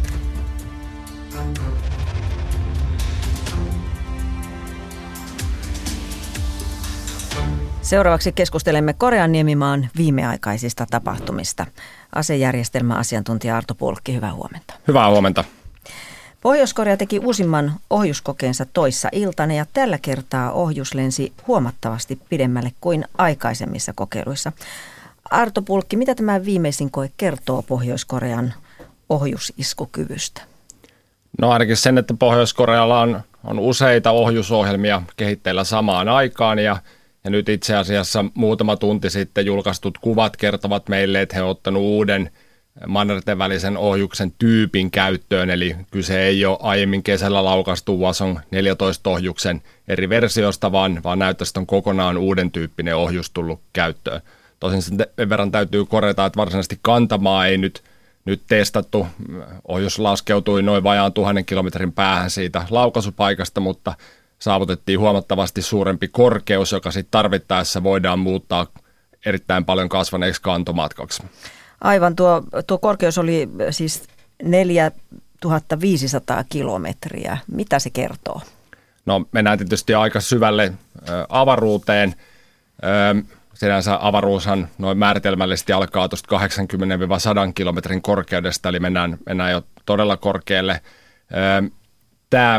Seuraavaksi keskustelemme Korean niemimaan viimeaikaisista tapahtumista. Asejärjestelmäasiantuntija Arto Pulkki, hyvää huomenta. Hyvää huomenta. Pohjois-Korea teki uusimman ohjuskokeensa toissa iltana ja tällä kertaa ohjus lensi huomattavasti pidemmälle kuin aikaisemmissa kokeiluissa. Arto Pulkki, mitä tämä viimeisin koe kertoo Pohjois-Korean ohjusiskukyvystä? No ainakin sen, että Pohjois-Korealla on, on useita ohjusohjelmia kehitteillä samaan aikaan ja, ja nyt itse asiassa muutama tunti sitten julkaistut kuvat kertovat meille, että he ovat ottanut uuden mannerten välisen ohjuksen tyypin käyttöön, eli kyse ei ole aiemmin kesällä laukaistu Hwasong neljätoista ohjuksen eri versiosta, vaan, vaan näyttäisi, että on kokonaan uuden tyyppinen ohjus tullut käyttöön. Tosin sen verran täytyy korjata, että varsinaisesti kantamaa ei nyt, nyt testattu. Ohjus laskeutui noin vajaan tuhannen kilometrin päähän siitä laukaisupaikasta, mutta saavutettiin huomattavasti suurempi korkeus, joka sitten tarvittaessa voidaan muuttaa erittäin paljon kasvaneeksi kantomatkaksi. Aivan, tuo, tuo korkeus oli siis neljätuhatta viisisataa kilometriä. Mitä se kertoo? No mennään tietysti aika syvälle ö, avaruuteen. Ö, sinänsä avaruushan noin määritelmällisesti alkaa tuosta kahdeksankymmentä sadan kilometrin korkeudesta, eli mennään, mennään jo todella korkealle. Ö, tämä,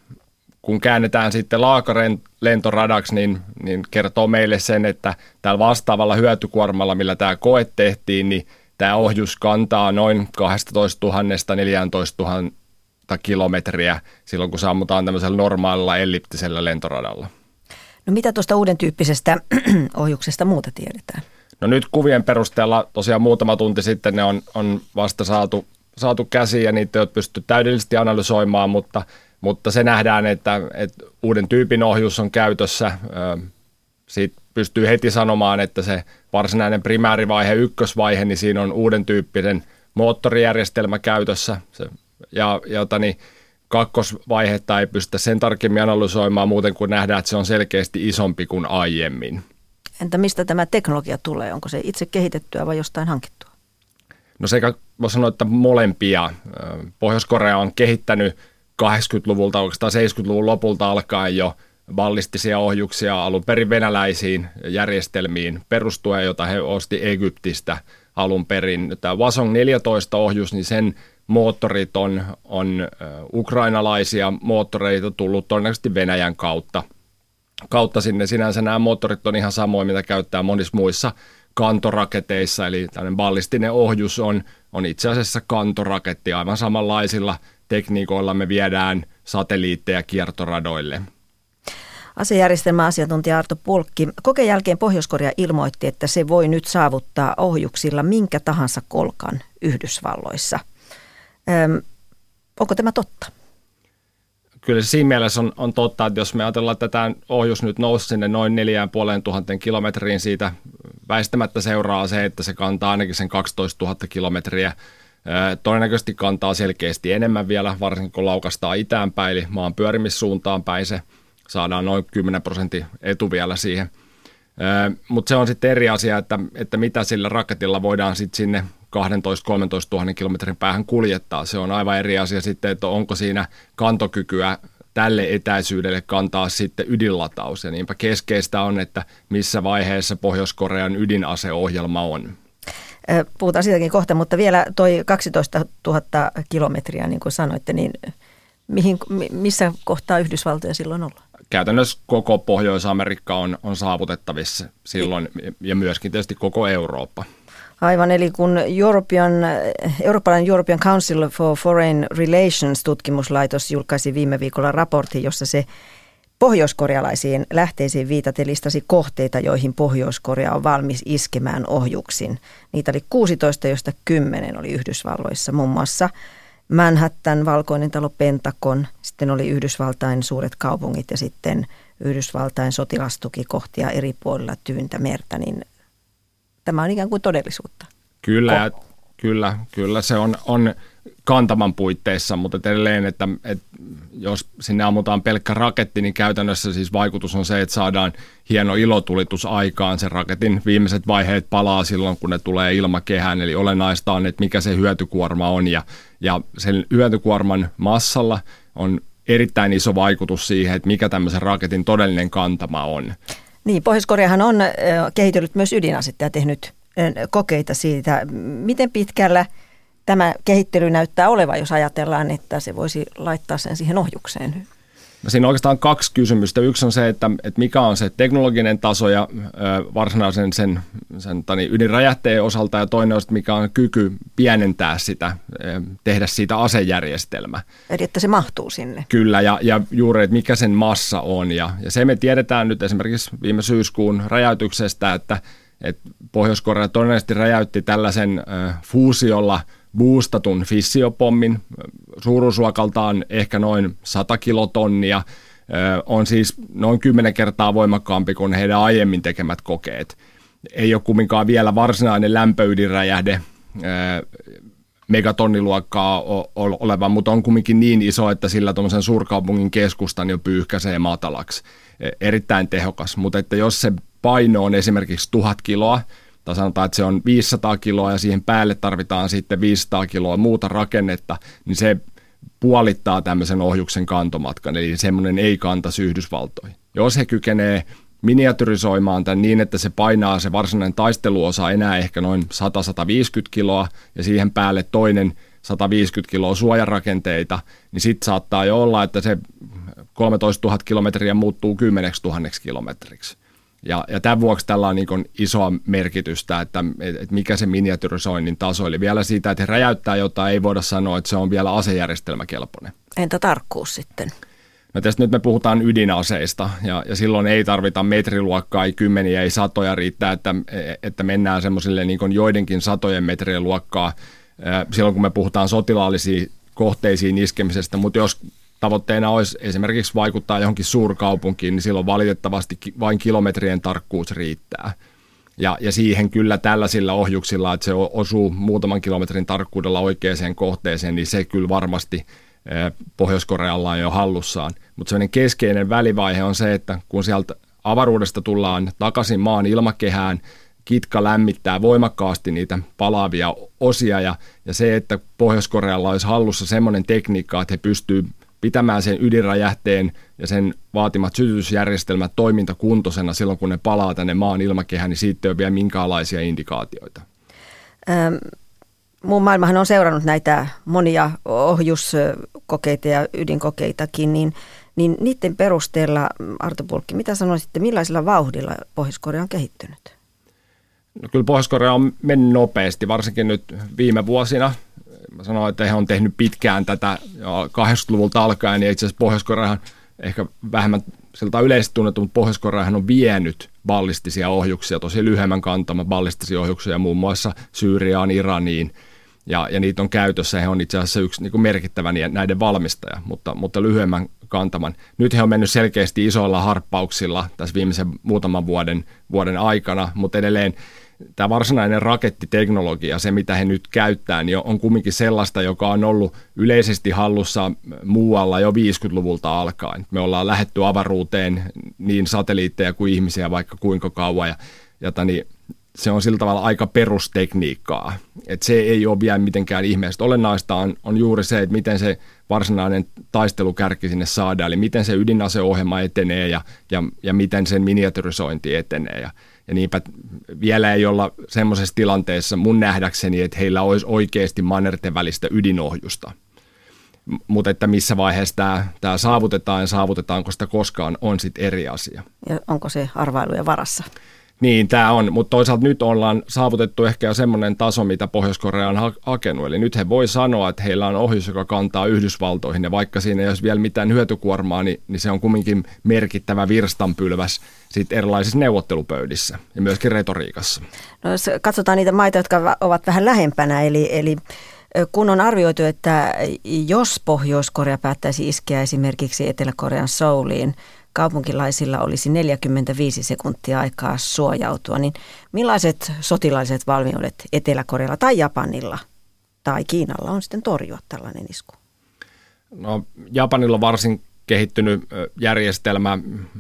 kun käännetään sitten laakalentoradaksi, niin, niin kertoo meille sen, että tällä vastaavalla hyötykuormalla, millä tämä koe tehtiin, niin tämä ohjus kantaa noin kaksitoistatuhatta neljätoistatuhatta kilometriä silloin, kun sammutaan tämmöisellä normaalilla elliptisellä lentoradalla. No mitä tuosta uuden tyyppisestä ohjuksesta muuta tiedetään? No nyt kuvien perusteella tosiaan muutama tunti sitten ne on, on vasta saatu, saatu käsiin ja niitä ei ole pystytty täydellisesti analysoimaan, mutta, mutta se nähdään, että, että uuden tyypin ohjus on käytössä. Siitä pystyy heti sanomaan, että se varsinainen primäärivaihe, ykkösvaihe, niin siinä on uuden tyyppinen moottorijärjestelmä käytössä. Se, ja jota niin kakkosvaihetta ei pystytä sen tarkemmin analysoimaan muuten kuin nähdään, että se on selkeästi isompi kuin aiemmin. Entä mistä tämä teknologia tulee? Onko se itse kehitettyä vai jostain hankittua? No sekä voisi sanoa, että molempia. Pohjois-Korea on kehittänyt kahdeksankymmentäluvulta, oikeastaan seitsemänkymmentäluvun lopulta alkaen jo ballistisia ohjuksia alun perin venäläisiin järjestelmiin perustuen, jota he osti Egyptistä alun perin. Tämä Hwasong neljätoista ohjus, niin sen moottorit on, on ukrainalaisia moottoreita tullut todennäköisesti Venäjän kautta. kautta sinne. Sinänsä nämä moottorit on ihan samoin, mitä käyttää monissa muissa kantoraketeissa, eli tämmöinen ballistinen ohjus on, on itse asiassa kantoraketti. Aivan samanlaisilla tekniikoilla me viedään satelliitteja kiertoradoille. Asejärjestelmäasiantuntija Arto Pulkki. Kokeen jälkeen Pohjois-Korea ilmoitti, että se voi nyt saavuttaa ohjuksilla minkä tahansa kolkan Yhdysvalloissa. Öm, onko tämä totta? Kyllä se siinä mielessä on, on totta, että jos me ajatellaan, että tämä ohjus nyt nousi sinne noin neljään puoleen tuhanteen kilometriin, siitä väistämättä seuraa se, että se kantaa ainakin sen kaksitoistatuhatta kilometriä. Todennäköisesti kantaa selkeästi enemmän vielä, varsinkin kun laukaistaan itäänpäin, eli maan pyörimissuuntaan päin se saadaan noin kymmenen prosentin etu vielä siihen. Mutta se on sitten eri asia, että, että mitä sillä raketilla voidaan sitten sinne kaksitoista kolmetoista tuhatta kilometrin päähän kuljettaa. Se on aivan eri asia sitten, että onko siinä kantokykyä tälle etäisyydelle kantaa sitten ydinlataus. Ja niinpä keskeistä on, että missä vaiheessa Pohjois-Korean ydinaseohjelma on. Puhutaan siitäkin kohta, mutta vielä toi kaksitoistatuhatta kilometriä, niin kuin sanoitte, niin mihin, missä kohtaa Yhdysvaltoja silloin ollaan? Käytännössä koko Pohjois-Amerikka on, on saavutettavissa silloin ja myöskin tietysti koko Eurooppa. Aivan, eli kun European, Eurooppalainen European Council for Foreign Relations -tutkimuslaitos julkaisi viime viikolla raportin, jossa se Pohjoiskorealaisiin lähteisiin viitaten listasi kohteita, joihin Pohjois-Korea on valmis iskemään ohjuksin. Niitä oli kuusitoista, joista kymmenen oli Yhdysvalloissa, muun muassa Manhattan, Valkoinen talo, Pentagon, sitten oli Yhdysvaltain suuret kaupungit ja sitten Yhdysvaltain sotilastukikohtia eri puolilla Tyyntä merta, niin tämä on ikään kuin todellisuutta. Kyllä, kyllä, kyllä se on, on kantaman puitteissa, mutta edelleen, että, että jos sinne ammutaan pelkkä raketti, niin käytännössä siis vaikutus on se, että saadaan hieno ilotulitus aikaan. Sen raketin viimeiset vaiheet palaa silloin, kun ne tulee ilmakehään, eli olennaista on, että mikä se hyötykuorma on, ja, ja sen hyötykuorman massalla on erittäin iso vaikutus siihen, että mikä tämmöisen raketin todellinen kantama on. Niin, Pohjois-Koreahan on kehitellyt myös ydinasetta ja tehnyt kokeita siitä, miten pitkällä tämä kehittely näyttää olevan, jos ajatellaan, että se voisi laittaa sen siihen ohjukseen. Siinä on oikeastaan kaksi kysymystä. Yksi on se, että, että mikä on se teknologinen taso ja ö, varsinaisen sen, sen tani, ydinräjähteen osalta, ja toinen on, että mikä on kyky pienentää sitä, tehdä siitä asejärjestelmä. Eli että se mahtuu sinne. Kyllä, ja, ja juuri, että mikä sen massa on. Ja, ja se me tiedetään nyt esimerkiksi viime syyskuun räjäytyksestä, että, että Pohjois-Korea todennäköisesti räjäytti tällaisen ö, fuusiolla boostatun fissiopommin, suuruusluokaltaan ehkä noin sata kilotonnia, on siis noin kymmenen kertaa voimakkaampi kuin heidän aiemmin tekemät kokeet. Ei ole kumminkaan vielä varsinainen lämpöydinräjähde megatonniluokkaa oleva, mutta on kumminkin niin iso, että sillä tuommoisen suurkaupungin keskustan jo pyyhkäisee matalaksi. Erittäin tehokas, mutta että jos se paino on esimerkiksi tuhat kiloa, tai sanotaan, että se on viisisataa kiloa ja siihen päälle tarvitaan sitten viisisataa kiloa muuta rakennetta, niin se puolittaa tämmöisen ohjuksen kantomatkan, eli semmoinen ei kantaisi Yhdysvaltoihin. Jos he kykenee miniatyrisoimaan tämän niin, että se painaa se varsinainen taisteluosa enää ehkä noin sata viisikymmentä kiloa ja siihen päälle toinen sata viisikymmentä kiloa suojarakenteita, niin sitten saattaa jo olla, että se kolmetoistatuhatta kilometriä muuttuu kymmeneksituhanneksi kilometriksi. Ja, ja tämän vuoksi tällä on niin kuin isoa merkitystä, että, että mikä se miniatyrisoinnin taso, eli vielä siitä, että he räjäyttää jotain, ei voida sanoa, että se on vielä asejärjestelmäkelpoinen. Entä tarkkuus sitten? No tästä nyt me puhutaan ydinaseista, ja, ja silloin ei tarvita metriluokkaa, ei kymmeniä, ei satoja, riittää, että, että mennään semmoisille niin kuin joidenkin satojen metrien luokkaa silloin, kun me puhutaan sotilaallisiin kohteisiin iskemisestä, mutta jos tavoitteena olisi esimerkiksi vaikuttaa johonkin suurkaupunkiin, niin silloin valitettavasti vain kilometrien tarkkuus riittää. Ja, ja siihen kyllä tällaisilla ohjuksilla, että se osuu muutaman kilometrin tarkkuudella oikeaan kohteeseen, niin se kyllä varmasti Pohjois-Korealla on jo hallussaan. Mutta sellainen keskeinen välivaihe on se, että kun sieltä avaruudesta tullaan takaisin maan ilmakehään, kitka lämmittää voimakkaasti niitä palaavia osia, ja, ja se, että Pohjois-Korealla olisi hallussa semmoinen tekniikka, että he pystyy pitämään sen ydinräjähteen ja sen vaatimat sytytysjärjestelmät toimintakuntoisena silloin, kun ne palaa tänne maan ilmakehään, niin siitä ei ole vielä minkäänlaisia indikaatioita. Ähm, muun maailmahan on seurannut näitä monia ohjuskokeita ja ydinkokeitakin, niin, niin niiden perusteella, Arto Pulkki, mitä sanoisitte, millaisella vauhdilla Pohjois-Korea on kehittynyt? No kyllä Pohjois-Korea on mennyt nopeasti, varsinkin nyt viime vuosina. Mä sanoin, että he on tehnyt pitkään tätä kahdeksankymmentäluvulta alkaen, ja itse asiassa Pohjois-Koreahan ehkä vähemmän siltä yleisesti tunnettu, mutta Pohjois-Koreahan on vienyt ballistisia ohjuksia, tosi lyhyemmän kantama ballistisia ohjuksia muun muassa Syyriaan, Iraniin, ja, ja niitä on käytössä. He on itse asiassa yksi niin kuin merkittävä näiden valmistaja, mutta, mutta lyhyemmän kantaman. Nyt he on mennyt selkeästi isoilla harppauksilla tässä viimeisen muutaman vuoden, vuoden aikana, mutta edelleen tämä varsinainen rakettiteknologia, se mitä he nyt käyttää, niin on kumminkin sellaista, joka on ollut yleisesti hallussa muualla jo viisikymmentäluvulta alkaen. Me ollaan lähdetty avaruuteen niin satelliitteja kuin ihmisiä vaikka kuinka kauan, ja, ja tani, se on sillä tavalla aika perustekniikkaa. Et se ei ole vielä mitenkään ihmeellistä. Olennaista on, on juuri se, että miten se varsinainen taistelukärki sinne saadaan, eli miten se ydinaseohjelma etenee ja, ja, ja miten sen miniatyrisointi etenee. Ja, ja niinpä vielä ei olla semmoisessa tilanteessa mun nähdäkseni, että heillä olisi oikeasti mannerten välistä ydinohjusta. Mutta että missä vaiheessa tämä, tämä saavutetaan ja saavutetaanko sitä koskaan on sitten eri asia. Ja onko se arvailujen varassa? Niin, tämä on, mutta toisaalta nyt ollaan saavutettu ehkä jo semmoinen taso, mitä Pohjois-Korea on ha- hakenut. Eli nyt he voi sanoa, että heillä on ohjus, joka kantaa Yhdysvaltoihin, ja vaikka siinä ei olisi vielä mitään hyötykuormaa, niin, niin se on kumminkin merkittävä virstanpylväs sit erilaisissa neuvottelupöydissä ja myöskin retoriikassa. No, jos katsotaan niitä maita, jotka ovat vähän lähempänä, eli, eli kun on arvioitu, että jos Pohjois-Korea päättäisi iskeä esimerkiksi Etelä-Korean Souliin, kaupunkilaisilla olisi neljäkymmentäviisi sekuntia aikaa suojautua, niin millaiset sotilaalliset valmiudet Etelä-Korealla tai Japanilla tai Kiinalla on sitten torjua tällainen isku? No, Japanilla on varsin kehittynyt järjestelmä,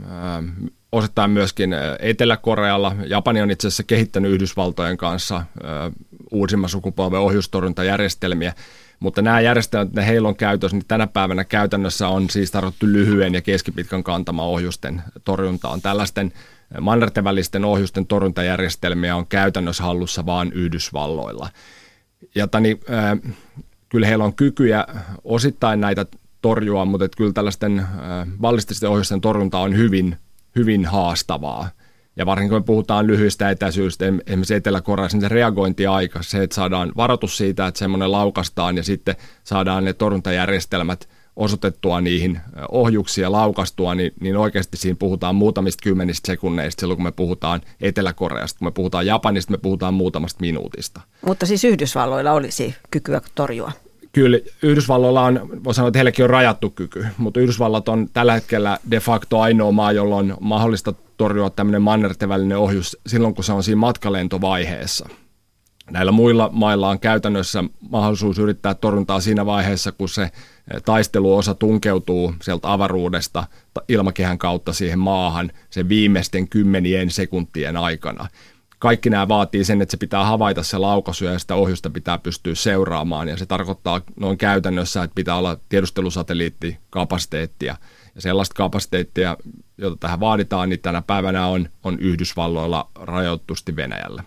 osittain myöskin Etelä-Korealla. Japani on itse asiassa kehittänyt Yhdysvaltojen kanssa uusimman sukupolven ohjustorjuntajärjestelmiä. Mutta nämä järjestelmät, ne heillä on käytössä, niin tänä päivänä käytännössä on siis tarvittu lyhyen ja keskipitkän kantama ohjusten torjuntaan. Tällaisten mannerten välisten ohjusten torjuntajärjestelmiä on käytännössä hallussa vain Yhdysvalloilla. Ja tani, äh, kyllä heillä on kykyjä osittain näitä torjua, mutta kyllä tällaisten äh, ballististen ohjusten torjunta on hyvin, hyvin haastavaa. Ja varsinkin kun me puhutaan lyhyistä etäisyyksistä, esimerkiksi Etelä-Koreassa, niin se reagointiaika, se, että saadaan varoitus siitä, että semmoinen laukastaan ja sitten saadaan ne torjuntajärjestelmät osoitettua niihin ohjuksiin ja laukastua, niin, niin oikeasti siinä puhutaan muutamista kymmenistä sekunneista silloin, kun me puhutaan Etelä-Koreasta. Kun me puhutaan Japanista, me puhutaan muutamasta minuutista. Mutta siis Yhdysvalloilla olisi kykyä torjua. Kyllä, Yhdysvalloilla on, voi sanoa, että heilläkin on rajattu kyky, mutta Yhdysvallat on tällä hetkellä de facto ainoa maa, jolla on mahdollista torjua tämmöinen mannerten välinen ohjus silloin, kun se on siinä matkalentovaiheessa. Näillä muilla mailla on käytännössä mahdollisuus yrittää torjuntaa siinä vaiheessa, kun se taisteluosa tunkeutuu sieltä avaruudesta ilmakehän kautta siihen maahan sen viimeisten kymmenien sekuntien aikana. Kaikki nämä vaatii sen, että se pitää havaita se laukaisu ja sitä ohjusta pitää pystyä seuraamaan. Ja se tarkoittaa noin käytännössä, että pitää olla tiedustelusatelliittikapasiteettia. Ja sellaista kapasiteettia, jota tähän vaaditaan, niin tänä päivänä on, on Yhdysvalloilla rajoitusti Venäjällä.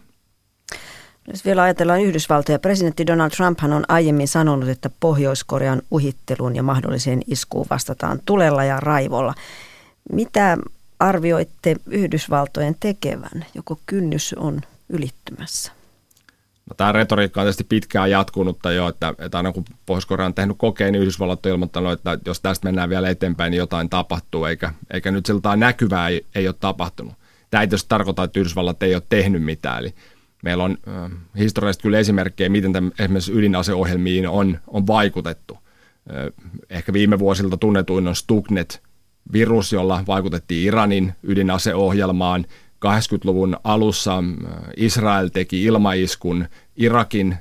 Jos vielä ajatellaan Yhdysvaltoja, presidentti Donald Trumphan on aiemmin sanonut, että Pohjois-Korean uhitteluun ja mahdolliseen iskuun vastataan tulella ja raivolla. Mitä arvioitte Yhdysvaltojen tekevän? Joko kynnys on ylittymässä? No, tämä retoriikka on tietysti pitkään jatkunutta jo, että, että aina kun Pohjois-Korea on tehnyt kokeen, niin Yhdysvallat on ilmoittanut, että jos tästä mennään vielä eteenpäin, niin jotain tapahtuu, eikä, eikä nyt siltä näkyvää ei, ei ole tapahtunut. Tämä ei tietysti tarkoita, että Yhdysvallat ei ole tehnyt mitään. Eli meillä on äh, historiallisesti kyllä esimerkkejä, miten tämän, esimerkiksi ydinaseohjelmiin on, on vaikutettu. Äh, ehkä viime vuosilta tunnetuin on Stuxnet-virus, jolla vaikutettiin Iranin ydinaseohjelmaan. kahdeksankymmentäluvun alussa Israel teki ilmaiskun Irakin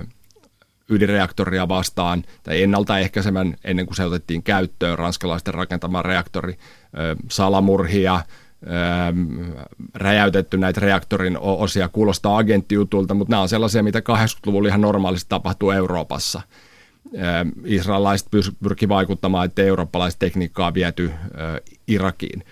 ydinreaktoria vastaan, tai ennaltaehkäisemän ennen kuin se otettiin käyttöön, ranskalaisten rakentama reaktori, salamurhia, räjäytetty näitä reaktorin osia, kuulostaa agenttijutulta, mutta nämä on sellaisia, mitä kahdeksankymmentäluvulla ihan normaalisti tapahtuu Euroopassa. Israelilaiset pyrki vaikuttamaan, että eurooppalaista tekniikkaa on viety Irakiin.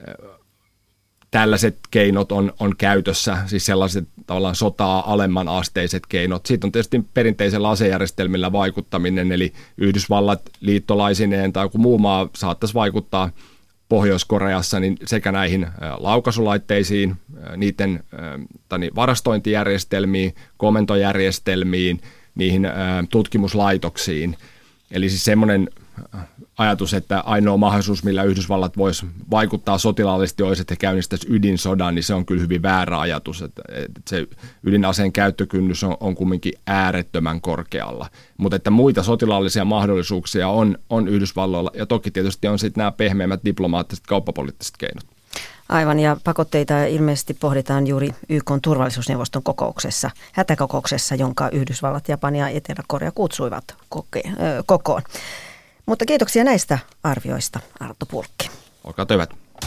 Tällaiset keinot on, on käytössä, siis sellaiset tavallaan sotaa alemman asteiset keinot. Sitten on tietysti perinteisellä asejärjestelmillä vaikuttaminen, eli Yhdysvallat liittolaisineen tai joku muu maa saattaisi vaikuttaa Pohjois-Koreassa niin sekä näihin laukaisulaitteisiin, niiden tani, varastointijärjestelmiin, komentojärjestelmiin, niihin tutkimuslaitoksiin. Eli siis semmoinen ajatus, että ainoa mahdollisuus, millä Yhdysvallat voisi vaikuttaa sotilaallisesti, olisi, että he käynnistäisi ydinsodan, niin se on kyllä hyvin väärä ajatus. Että, että se ydinaseen käyttökynnys on, on kumminkin äärettömän korkealla. Mutta että muita sotilaallisia mahdollisuuksia on, on Yhdysvalloilla, ja toki tietysti on sitten nämä pehmeimmät diplomaattiset kauppapoliittiset keinot. Aivan, ja pakotteita ilmeisesti pohditaan juuri Y K:n turvallisuusneuvoston kokouksessa, hätäkokouksessa, jonka Yhdysvallat, Japani ja Etelä-Korea kutsuivat koke- ö, kokoon. Mutta kiitoksia näistä arvioista, Arto Pulkki. Olkaa hyvät.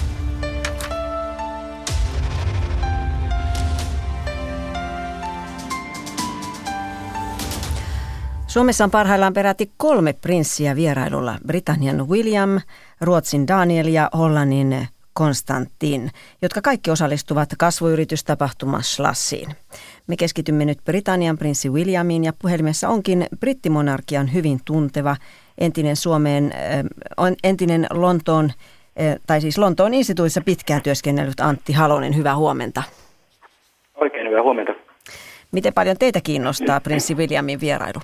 Suomessa on parhaillaan peräti kolme prinssiä vierailulla. Britannian William, Ruotsin Daniel ja Hollannin Konstantin, jotka kaikki osallistuvat kasvuyritystapahtuma Schlassiin. Me keskitymme nyt Britannian prinssi Williamiin ja puhelimessa onkin brittimonarkian hyvin tunteva entinen Suomeen, äh, entinen Lontoon, äh, tai siis Lontoon instituutissa pitkään työskennellyt Antti Halonen. Hyvää huomenta. Oikein hyvää huomenta. Miten paljon teitä kiinnostaa prinssi Williamin vierailu?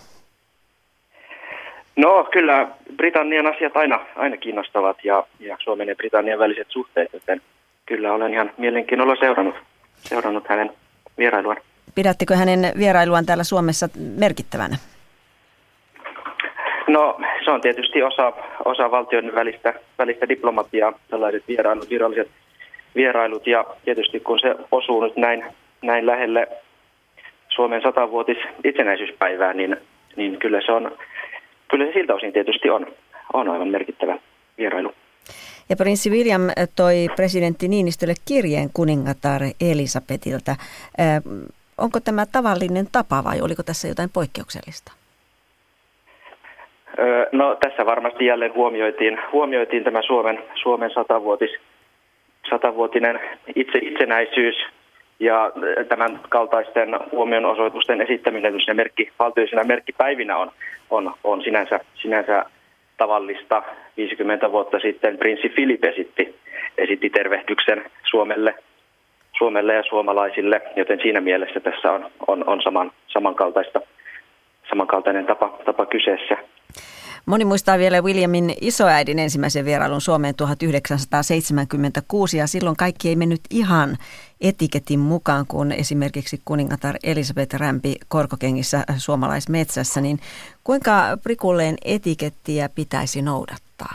No kyllä Britannian asiat aina, aina kiinnostavat ja, ja Suomen ja Britannian väliset suhteet, joten kyllä olen ihan mielenkiinnolla seurannut, seurannut hänen vierailuaan. Pidättekö hänen vierailuaan täällä Suomessa merkittävänä? No se on tietysti osa, osa valtion välistä, välistä diplomatiaa, tällaiset vierailut, viralliset vierailut ja tietysti kun se osuu nyt näin, näin lähelle Suomen satavuotis itsenäisyyspäivää, niin, niin kyllä se on, kyllä se siltä osin tietysti on, on aivan merkittävä vierailu. Ja prinssi William toi presidentti Niinistölle kirjeen kuningatar Elisabetilta. Onko tämä tavallinen tapa vai oliko tässä jotain poikkeuksellista? No tässä varmasti jälleen huomioitiin, huomioitiin tämä Suomen, Suomen satavuotis, satavuotinen itse, itsenäisyys ja tämän kaltaisten huomionosoitusten esittäminen merkki, valtioisina merkkipäivinä on, on, on sinänsä, sinänsä tavallista. viisikymmentä vuotta sitten prinssi Philip esitti, esitti tervehdyksen Suomelle, Suomelle ja suomalaisille, joten siinä mielessä tässä on, on, on saman, samankaltaista, samankaltainen tapa, tapa kyseessä. Moni muistaa vielä Williamin isoäidin ensimmäisen vierailun Suomeen tuhatyhdeksänsataaseitsemänkymmentäkuusi ja silloin kaikki ei mennyt ihan etiketin mukaan, kun esimerkiksi kuningatar Elisabeth rämpi korkokengissä suomalaismetsässä. Niin kuinka prikulleen etikettiä pitäisi noudattaa?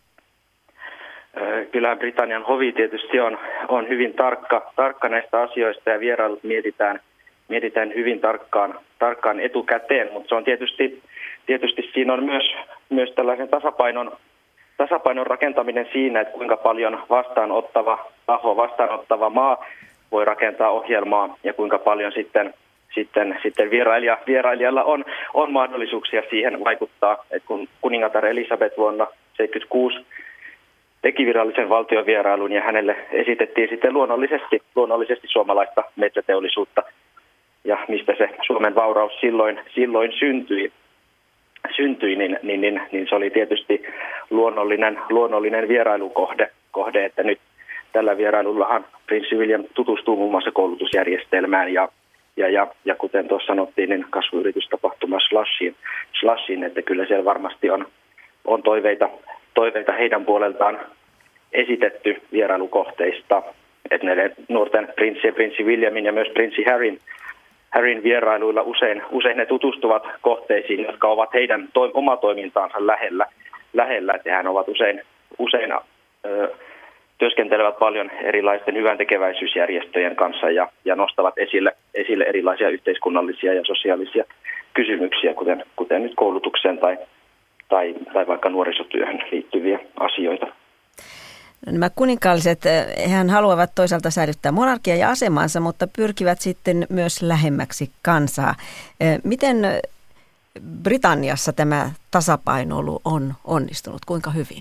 Kyllä Britannian hovi tietysti on, on hyvin tarkka, tarkka näistä asioista ja vierailut mietitään, mietitään hyvin tarkkaan, tarkkaan etukäteen, mutta se on tietysti, tietysti siinä on myös, myös tällaisen tasapainon, tasapainon rakentaminen siinä, että kuinka paljon vastaanottava taho, vastaanottava maa voi rakentaa ohjelmaa ja kuinka paljon sitten, sitten, sitten vierailija, vierailijalla on, on mahdollisuuksia siihen vaikuttaa, että kun kuningatar Elisabeth vuonna tuhatyhdeksänsataaseitsemänkymmentäkuusi teki virallisen valtiovierailun ja hänelle esitettiin sitten luonnollisesti, luonnollisesti suomalaista metsäteollisuutta ja mistä se Suomen vauraus silloin, silloin syntyi, syntyi niin, niin, niin, niin se oli tietysti luonnollinen, luonnollinen vierailukohde, kohde, että nyt tällä vierailullahan prinssi William tutustuu muun muassa koulutusjärjestelmään ja, ja, ja, ja kuten tuossa sanottiin, niin kasvuyritystapahtuma Slushiin, Slushiin, että kyllä siellä varmasti on, on toiveita, toiveita heidän puoleltaan esitetty vierailukohteista, että näiden nuorten prinssien, prinssi Williamin ja myös prinssi Harryn, Harryn vierailuilla usein, usein ne tutustuvat kohteisiin, jotka ovat heidän to, oma toimintaansa lähellä, lähellä. Että hän ovat usein, usein ö, työskentelevät paljon erilaisten hyväntekeväisyysjärjestöjen kanssa ja, ja nostavat esille, esille erilaisia yhteiskunnallisia ja sosiaalisia kysymyksiä, kuten, kuten nyt koulutukseen tai Tai, tai vaikka nuorisotyöhön liittyviä asioita. Nämä kuninkaalliset, hehän haluavat toisaalta säilyttää monarkia ja asemansa, mutta pyrkivät sitten myös lähemmäksi kansaa. Miten Britanniassa tämä tasapainoilu on onnistunut? Kuinka hyvin?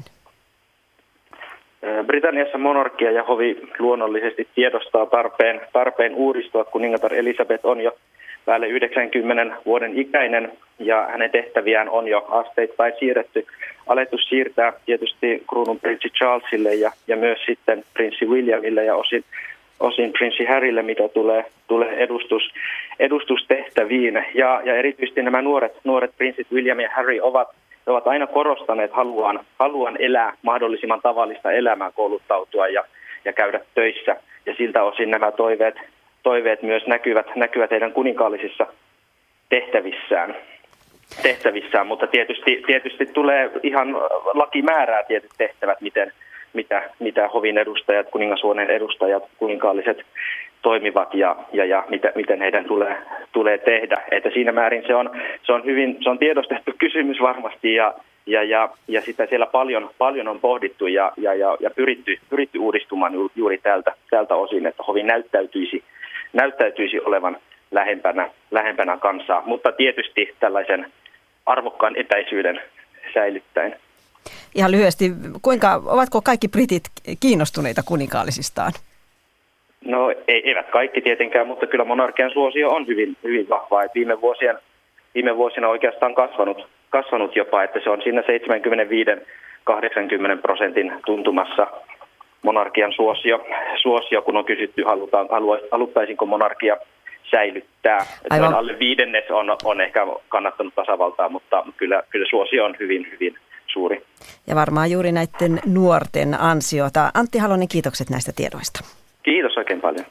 Britanniassa monarkia ja hovi luonnollisesti tiedostaa tarpeen, tarpeen uudistua. Kuningatar Elisabeth on jo päälle yhdeksänkymmentä vuoden ikäinen ja hänen tehtäviään on jo asteittain siirretty. Alettu siirtää tietysti kruununprinssi Charlesille ja, ja myös sitten prinssi Williamille ja osin, osin prinssi Harrylle, mitä tulee, tulee edustus, edustustehtäviin. Ja, ja erityisesti nämä nuoret, nuoret prinssit William ja Harry ovat, ovat aina korostaneet haluan, haluan elää mahdollisimman tavallista elämää, kouluttautua ja, ja käydä töissä. Ja siltä osin nämä toiveet Toiveet myös näkyvät, näkyvät heidän kuninkaallisissa tehtävissään, tehtävissään. mutta tietysti, tietysti tulee ihan lakimäärää tietyt tehtävät, miten, mitä, mitä hovin edustajat, kuningashuoneen edustajat, kuninkaalliset toimivat ja, ja, ja mitä, miten heidän tulee, tulee tehdä. Että siinä määrin se on, se on hyvin se on tiedostettu kysymys varmasti ja, ja, ja, ja sitä siellä paljon, paljon on pohdittu ja, ja, ja, ja pyritty, pyritty uudistumaan juuri tältä, tältä osin, että hovi näyttäytyisi näyttäytyisi olevan lähempänä, lähempänä kansaa, mutta tietysti tällaisen arvokkaan etäisyyden säilyttäen. Ihan lyhyesti, kuinka, ovatko kaikki britit kiinnostuneita kuninkaallisistaan? No eivät kaikki tietenkään, mutta kyllä monarkian suosio on hyvin, hyvin vahvaa. Et viime, vuosien, viime vuosina oikeastaan kasvanut, kasvanut jopa, että se on siinä seitsemänkymmentäviisi kahdeksankymmentä prosentin tuntumassa. monarkian suosio, suosio, kun on kysytty, halutaan, haluttaisiinko monarkia säilyttää. Noin alle viidennes on, on ehkä kannattanut tasavaltaa, mutta kyllä, kyllä suosio on hyvin, hyvin suuri. Ja varmaan juuri näiden nuorten ansiota. Antti Halonen, kiitokset näistä tiedoista. Kiitos oikein paljon.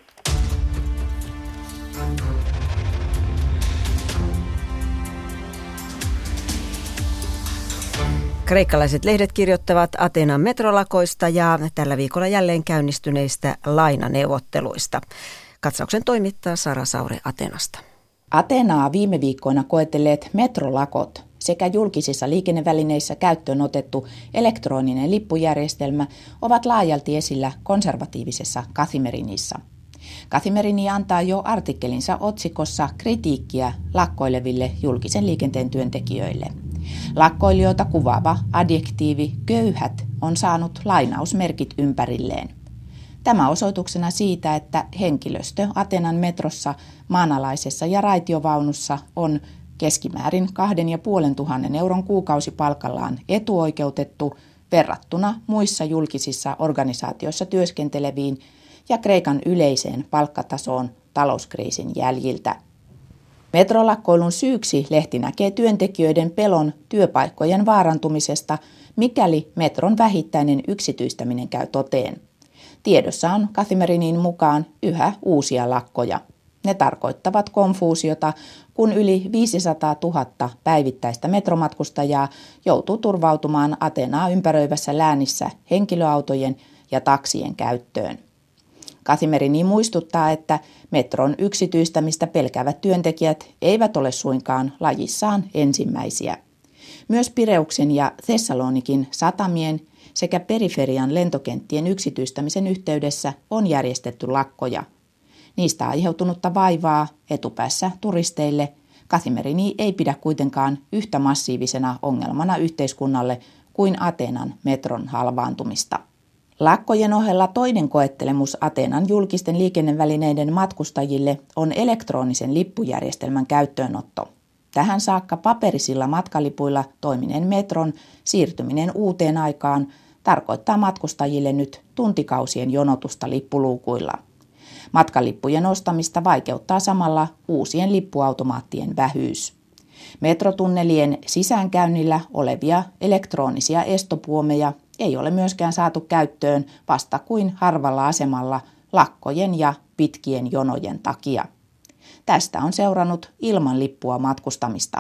Kreikkalaiset lehdet kirjoittavat Ateenan metrolakoista ja tällä viikolla jälleen käynnistyneistä lainaneuvotteluista. Katsauksen toimittaa Sara Saure Ateenasta. Ateenaa viime viikkoina koetelleet metrolakot sekä julkisissa liikennevälineissä käyttöön otettu elektroninen lippujärjestelmä ovat laajalti esillä konservatiivisessa Kathimerinissa. Kathimerini antaa jo artikkelinsa otsikossa kritiikkiä lakkoileville julkisen liikenteen työntekijöille. Lakkoilijoita kuvaava adjektiivi köyhät on saanut lainausmerkit ympärilleen. Tämä osoituksena siitä, että henkilöstö Ateenan metrossa, maanalaisessa ja raitiovaunussa on keskimäärin kahden ja puolen tuhannen euron kuukausipalkallaan etuoikeutettu verrattuna muissa julkisissa organisaatioissa työskenteleviin ja Kreikan yleiseen palkkatasoon talouskriisin jäljiltä. Metrolakkoilun syyksi lehti näkee työntekijöiden pelon työpaikkojen vaarantumisesta, mikäli metron vähittäinen yksityistäminen käy toteen. Tiedossa on Kathimerinin mukaan yhä uusia lakkoja. Ne tarkoittavat konfuusiota, kun yli viisisataatuhatta päivittäistä metromatkustajaa joutuu turvautumaan Ateenaa ympäröivässä läänissä henkilöautojen ja taksien käyttöön. Kathimerini muistuttaa, että metron yksityistämistä pelkäävät työntekijät eivät ole suinkaan lajissaan ensimmäisiä. Myös Pireuksen ja Thessalonikin satamien sekä periferian lentokenttien yksityistämisen yhteydessä on järjestetty lakkoja. Niistä aiheutunutta vaivaa etupäässä turisteille Kathimerini ei pidä kuitenkaan yhtä massiivisena ongelmana yhteiskunnalle kuin Ateenan metron halvaantumista. Lakkojen ohella toinen koettelemus Ateenan julkisten liikennevälineiden matkustajille on elektronisen lippujärjestelmän käyttöönotto. Tähän saakka paperisilla matkalipuilla toimineen metron siirtyminen uuteen aikaan tarkoittaa matkustajille nyt tuntikausien jonotusta lippuluukuilla. Matkalippujen ostamista vaikeuttaa samalla uusien lippuautomaattien vähyys. Metrotunnelien sisäänkäynnillä olevia elektronisia estopuomeja ei ole myöskään saatu käyttöön vasta kuin harvalla asemalla lakkojen ja pitkien jonojen takia. Tästä on seurannut ilman lippua matkustamista.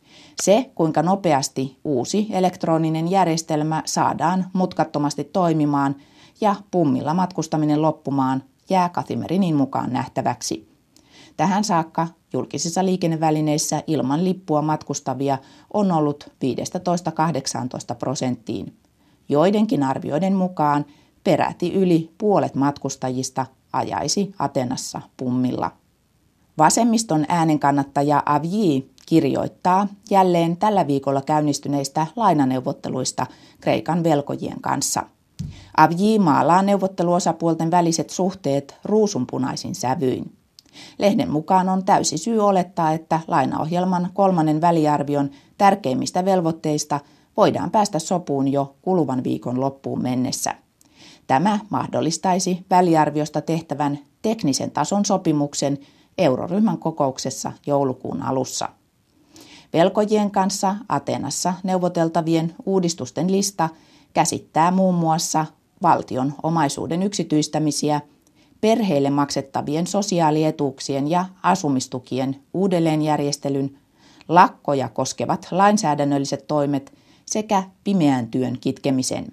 Se, kuinka nopeasti uusi elektroninen järjestelmä saadaan mutkattomasti toimimaan ja pummilla matkustaminen loppumaan, jää Kathimerinin mukaan nähtäväksi. Tähän saakka julkisissa liikennevälineissä ilman lippua matkustavia on ollut viisitoista kahdeksantoista prosenttiin. Joidenkin arvioiden mukaan peräti yli puolet matkustajista ajaisi Atenassa pummilla. Vasemmiston äänenkannattaja Avji kirjoittaa jälleen tällä viikolla käynnistyneistä lainaneuvotteluista Kreikan velkojien kanssa. Avji maalaa neuvotteluosapuolten väliset suhteet ruusunpunaisin sävyin. Lehden mukaan on täysi syy olettaa, että lainaohjelman kolmannen väliarvion tärkeimmistä velvoitteista voidaan päästä sopuun jo kuluvan viikon loppuun mennessä. Tämä mahdollistaisi väliarviosta tehtävän teknisen tason sopimuksen euroryhmän kokouksessa joulukuun alussa. Velkojien kanssa Ateenassa neuvoteltavien uudistusten lista käsittää muun muassa valtion omaisuuden yksityistämisiä, perheille maksettavien sosiaalietuuksien ja asumistukien uudelleenjärjestelyn, lakkoja koskevat lainsäädännölliset toimet sekä pimeän työn kitkemisen.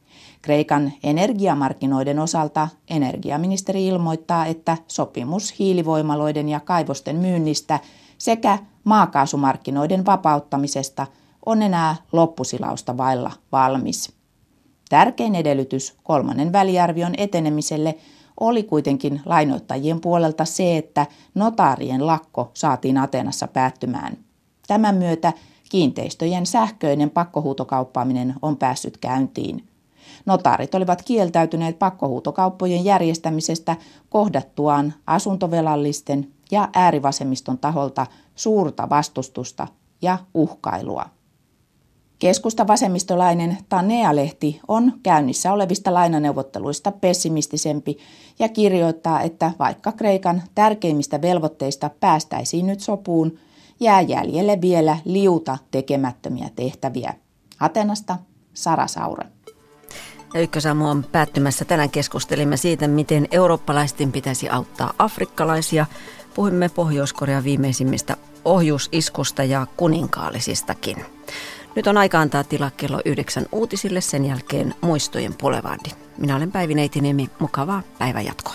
Kreikan energiamarkkinoiden osalta energiaministeri ilmoittaa, että sopimus hiilivoimaloiden ja kaivosten myynnistä sekä maakaasumarkkinoiden vapauttamisesta on enää loppusilausta vailla valmis. Tärkein edellytys kolmannen väliarvion etenemiselle oli kuitenkin lainoittajien puolelta se, että notaarien lakko saatiin Ateenassa päättymään. Tämän myötä kiinteistöjen sähköinen pakkohuutokauppaaminen on päässyt käyntiin. Notaarit olivat kieltäytyneet pakkohuutokauppojen järjestämisestä kohdattuaan asuntovelallisten ja äärivasemmiston taholta suurta vastustusta ja uhkailua. Keskusta-vasemmistolainen Tanea-lehti on käynnissä olevista lainaneuvotteluista pessimistisempi ja kirjoittaa, että vaikka Kreikan tärkeimmistä velvoitteista päästäisiin nyt sopuun, jää jäljelle vielä liuta tekemättömiä tehtäviä. Atenasta Sara Saure. Ja Ykkösaamu on päättymässä. Tänään keskustelimme siitä, miten eurooppalaisten pitäisi auttaa afrikkalaisia. Puhumme Pohjois-Korean viimeisimmistä ohjusiskusta ja kuninkaallisistakin. Nyt on aika antaa tila kello yhdeksän uutisille, sen jälkeen muistojen Boulevardin. Minä olen Päivi Neitiniemi, mukavaa päivänjatkoa.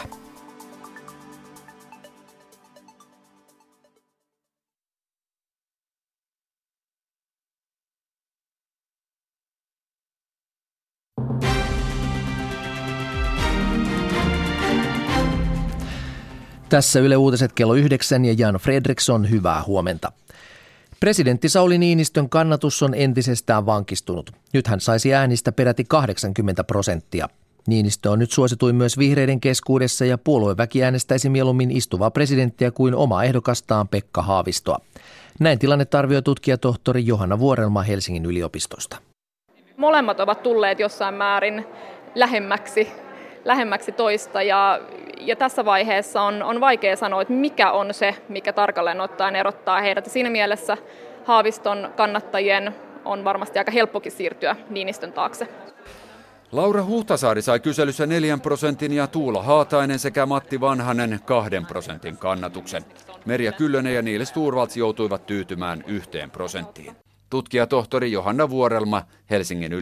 Tässä Yle Uutiset kello yhdeksän ja Jan Fredriksson, hyvää huomenta. Presidentti Sauli Niinistön kannatus on entisestään vankistunut. Nyt hän saisi äänistä peräti kahdeksankymmentä prosenttia. Niinistö on nyt suosituin myös vihreiden keskuudessa ja puolueväki äänestäisi mieluummin istuvaa presidenttiä kuin omaa ehdokastaan Pekka Haavistoa. Näin tilannetta arvioi tutkijatohtori Johanna Vuorelma Helsingin yliopistosta. Molemmat ovat tulleet jossain määrin lähemmäksi, lähemmäksi toista ja, ja tässä vaiheessa on, on vaikea sanoa, että mikä on se, mikä tarkalleen ottaen erottaa heidät. Siinä mielessä Haaviston kannattajien on varmasti aika helppokin siirtyä Niinistön taakse. Laura Huhtasaari sai kyselyssä neljän prosentin ja Tuula Haatainen sekä Matti Vanhanen kahden prosentin kannatuksen. Merja Kyllönen ja Niels Turvalds joutuivat tyytymään yhteen prosenttiin. Tutkijatohtori Johanna Vuorelma Helsingin yliopistosta.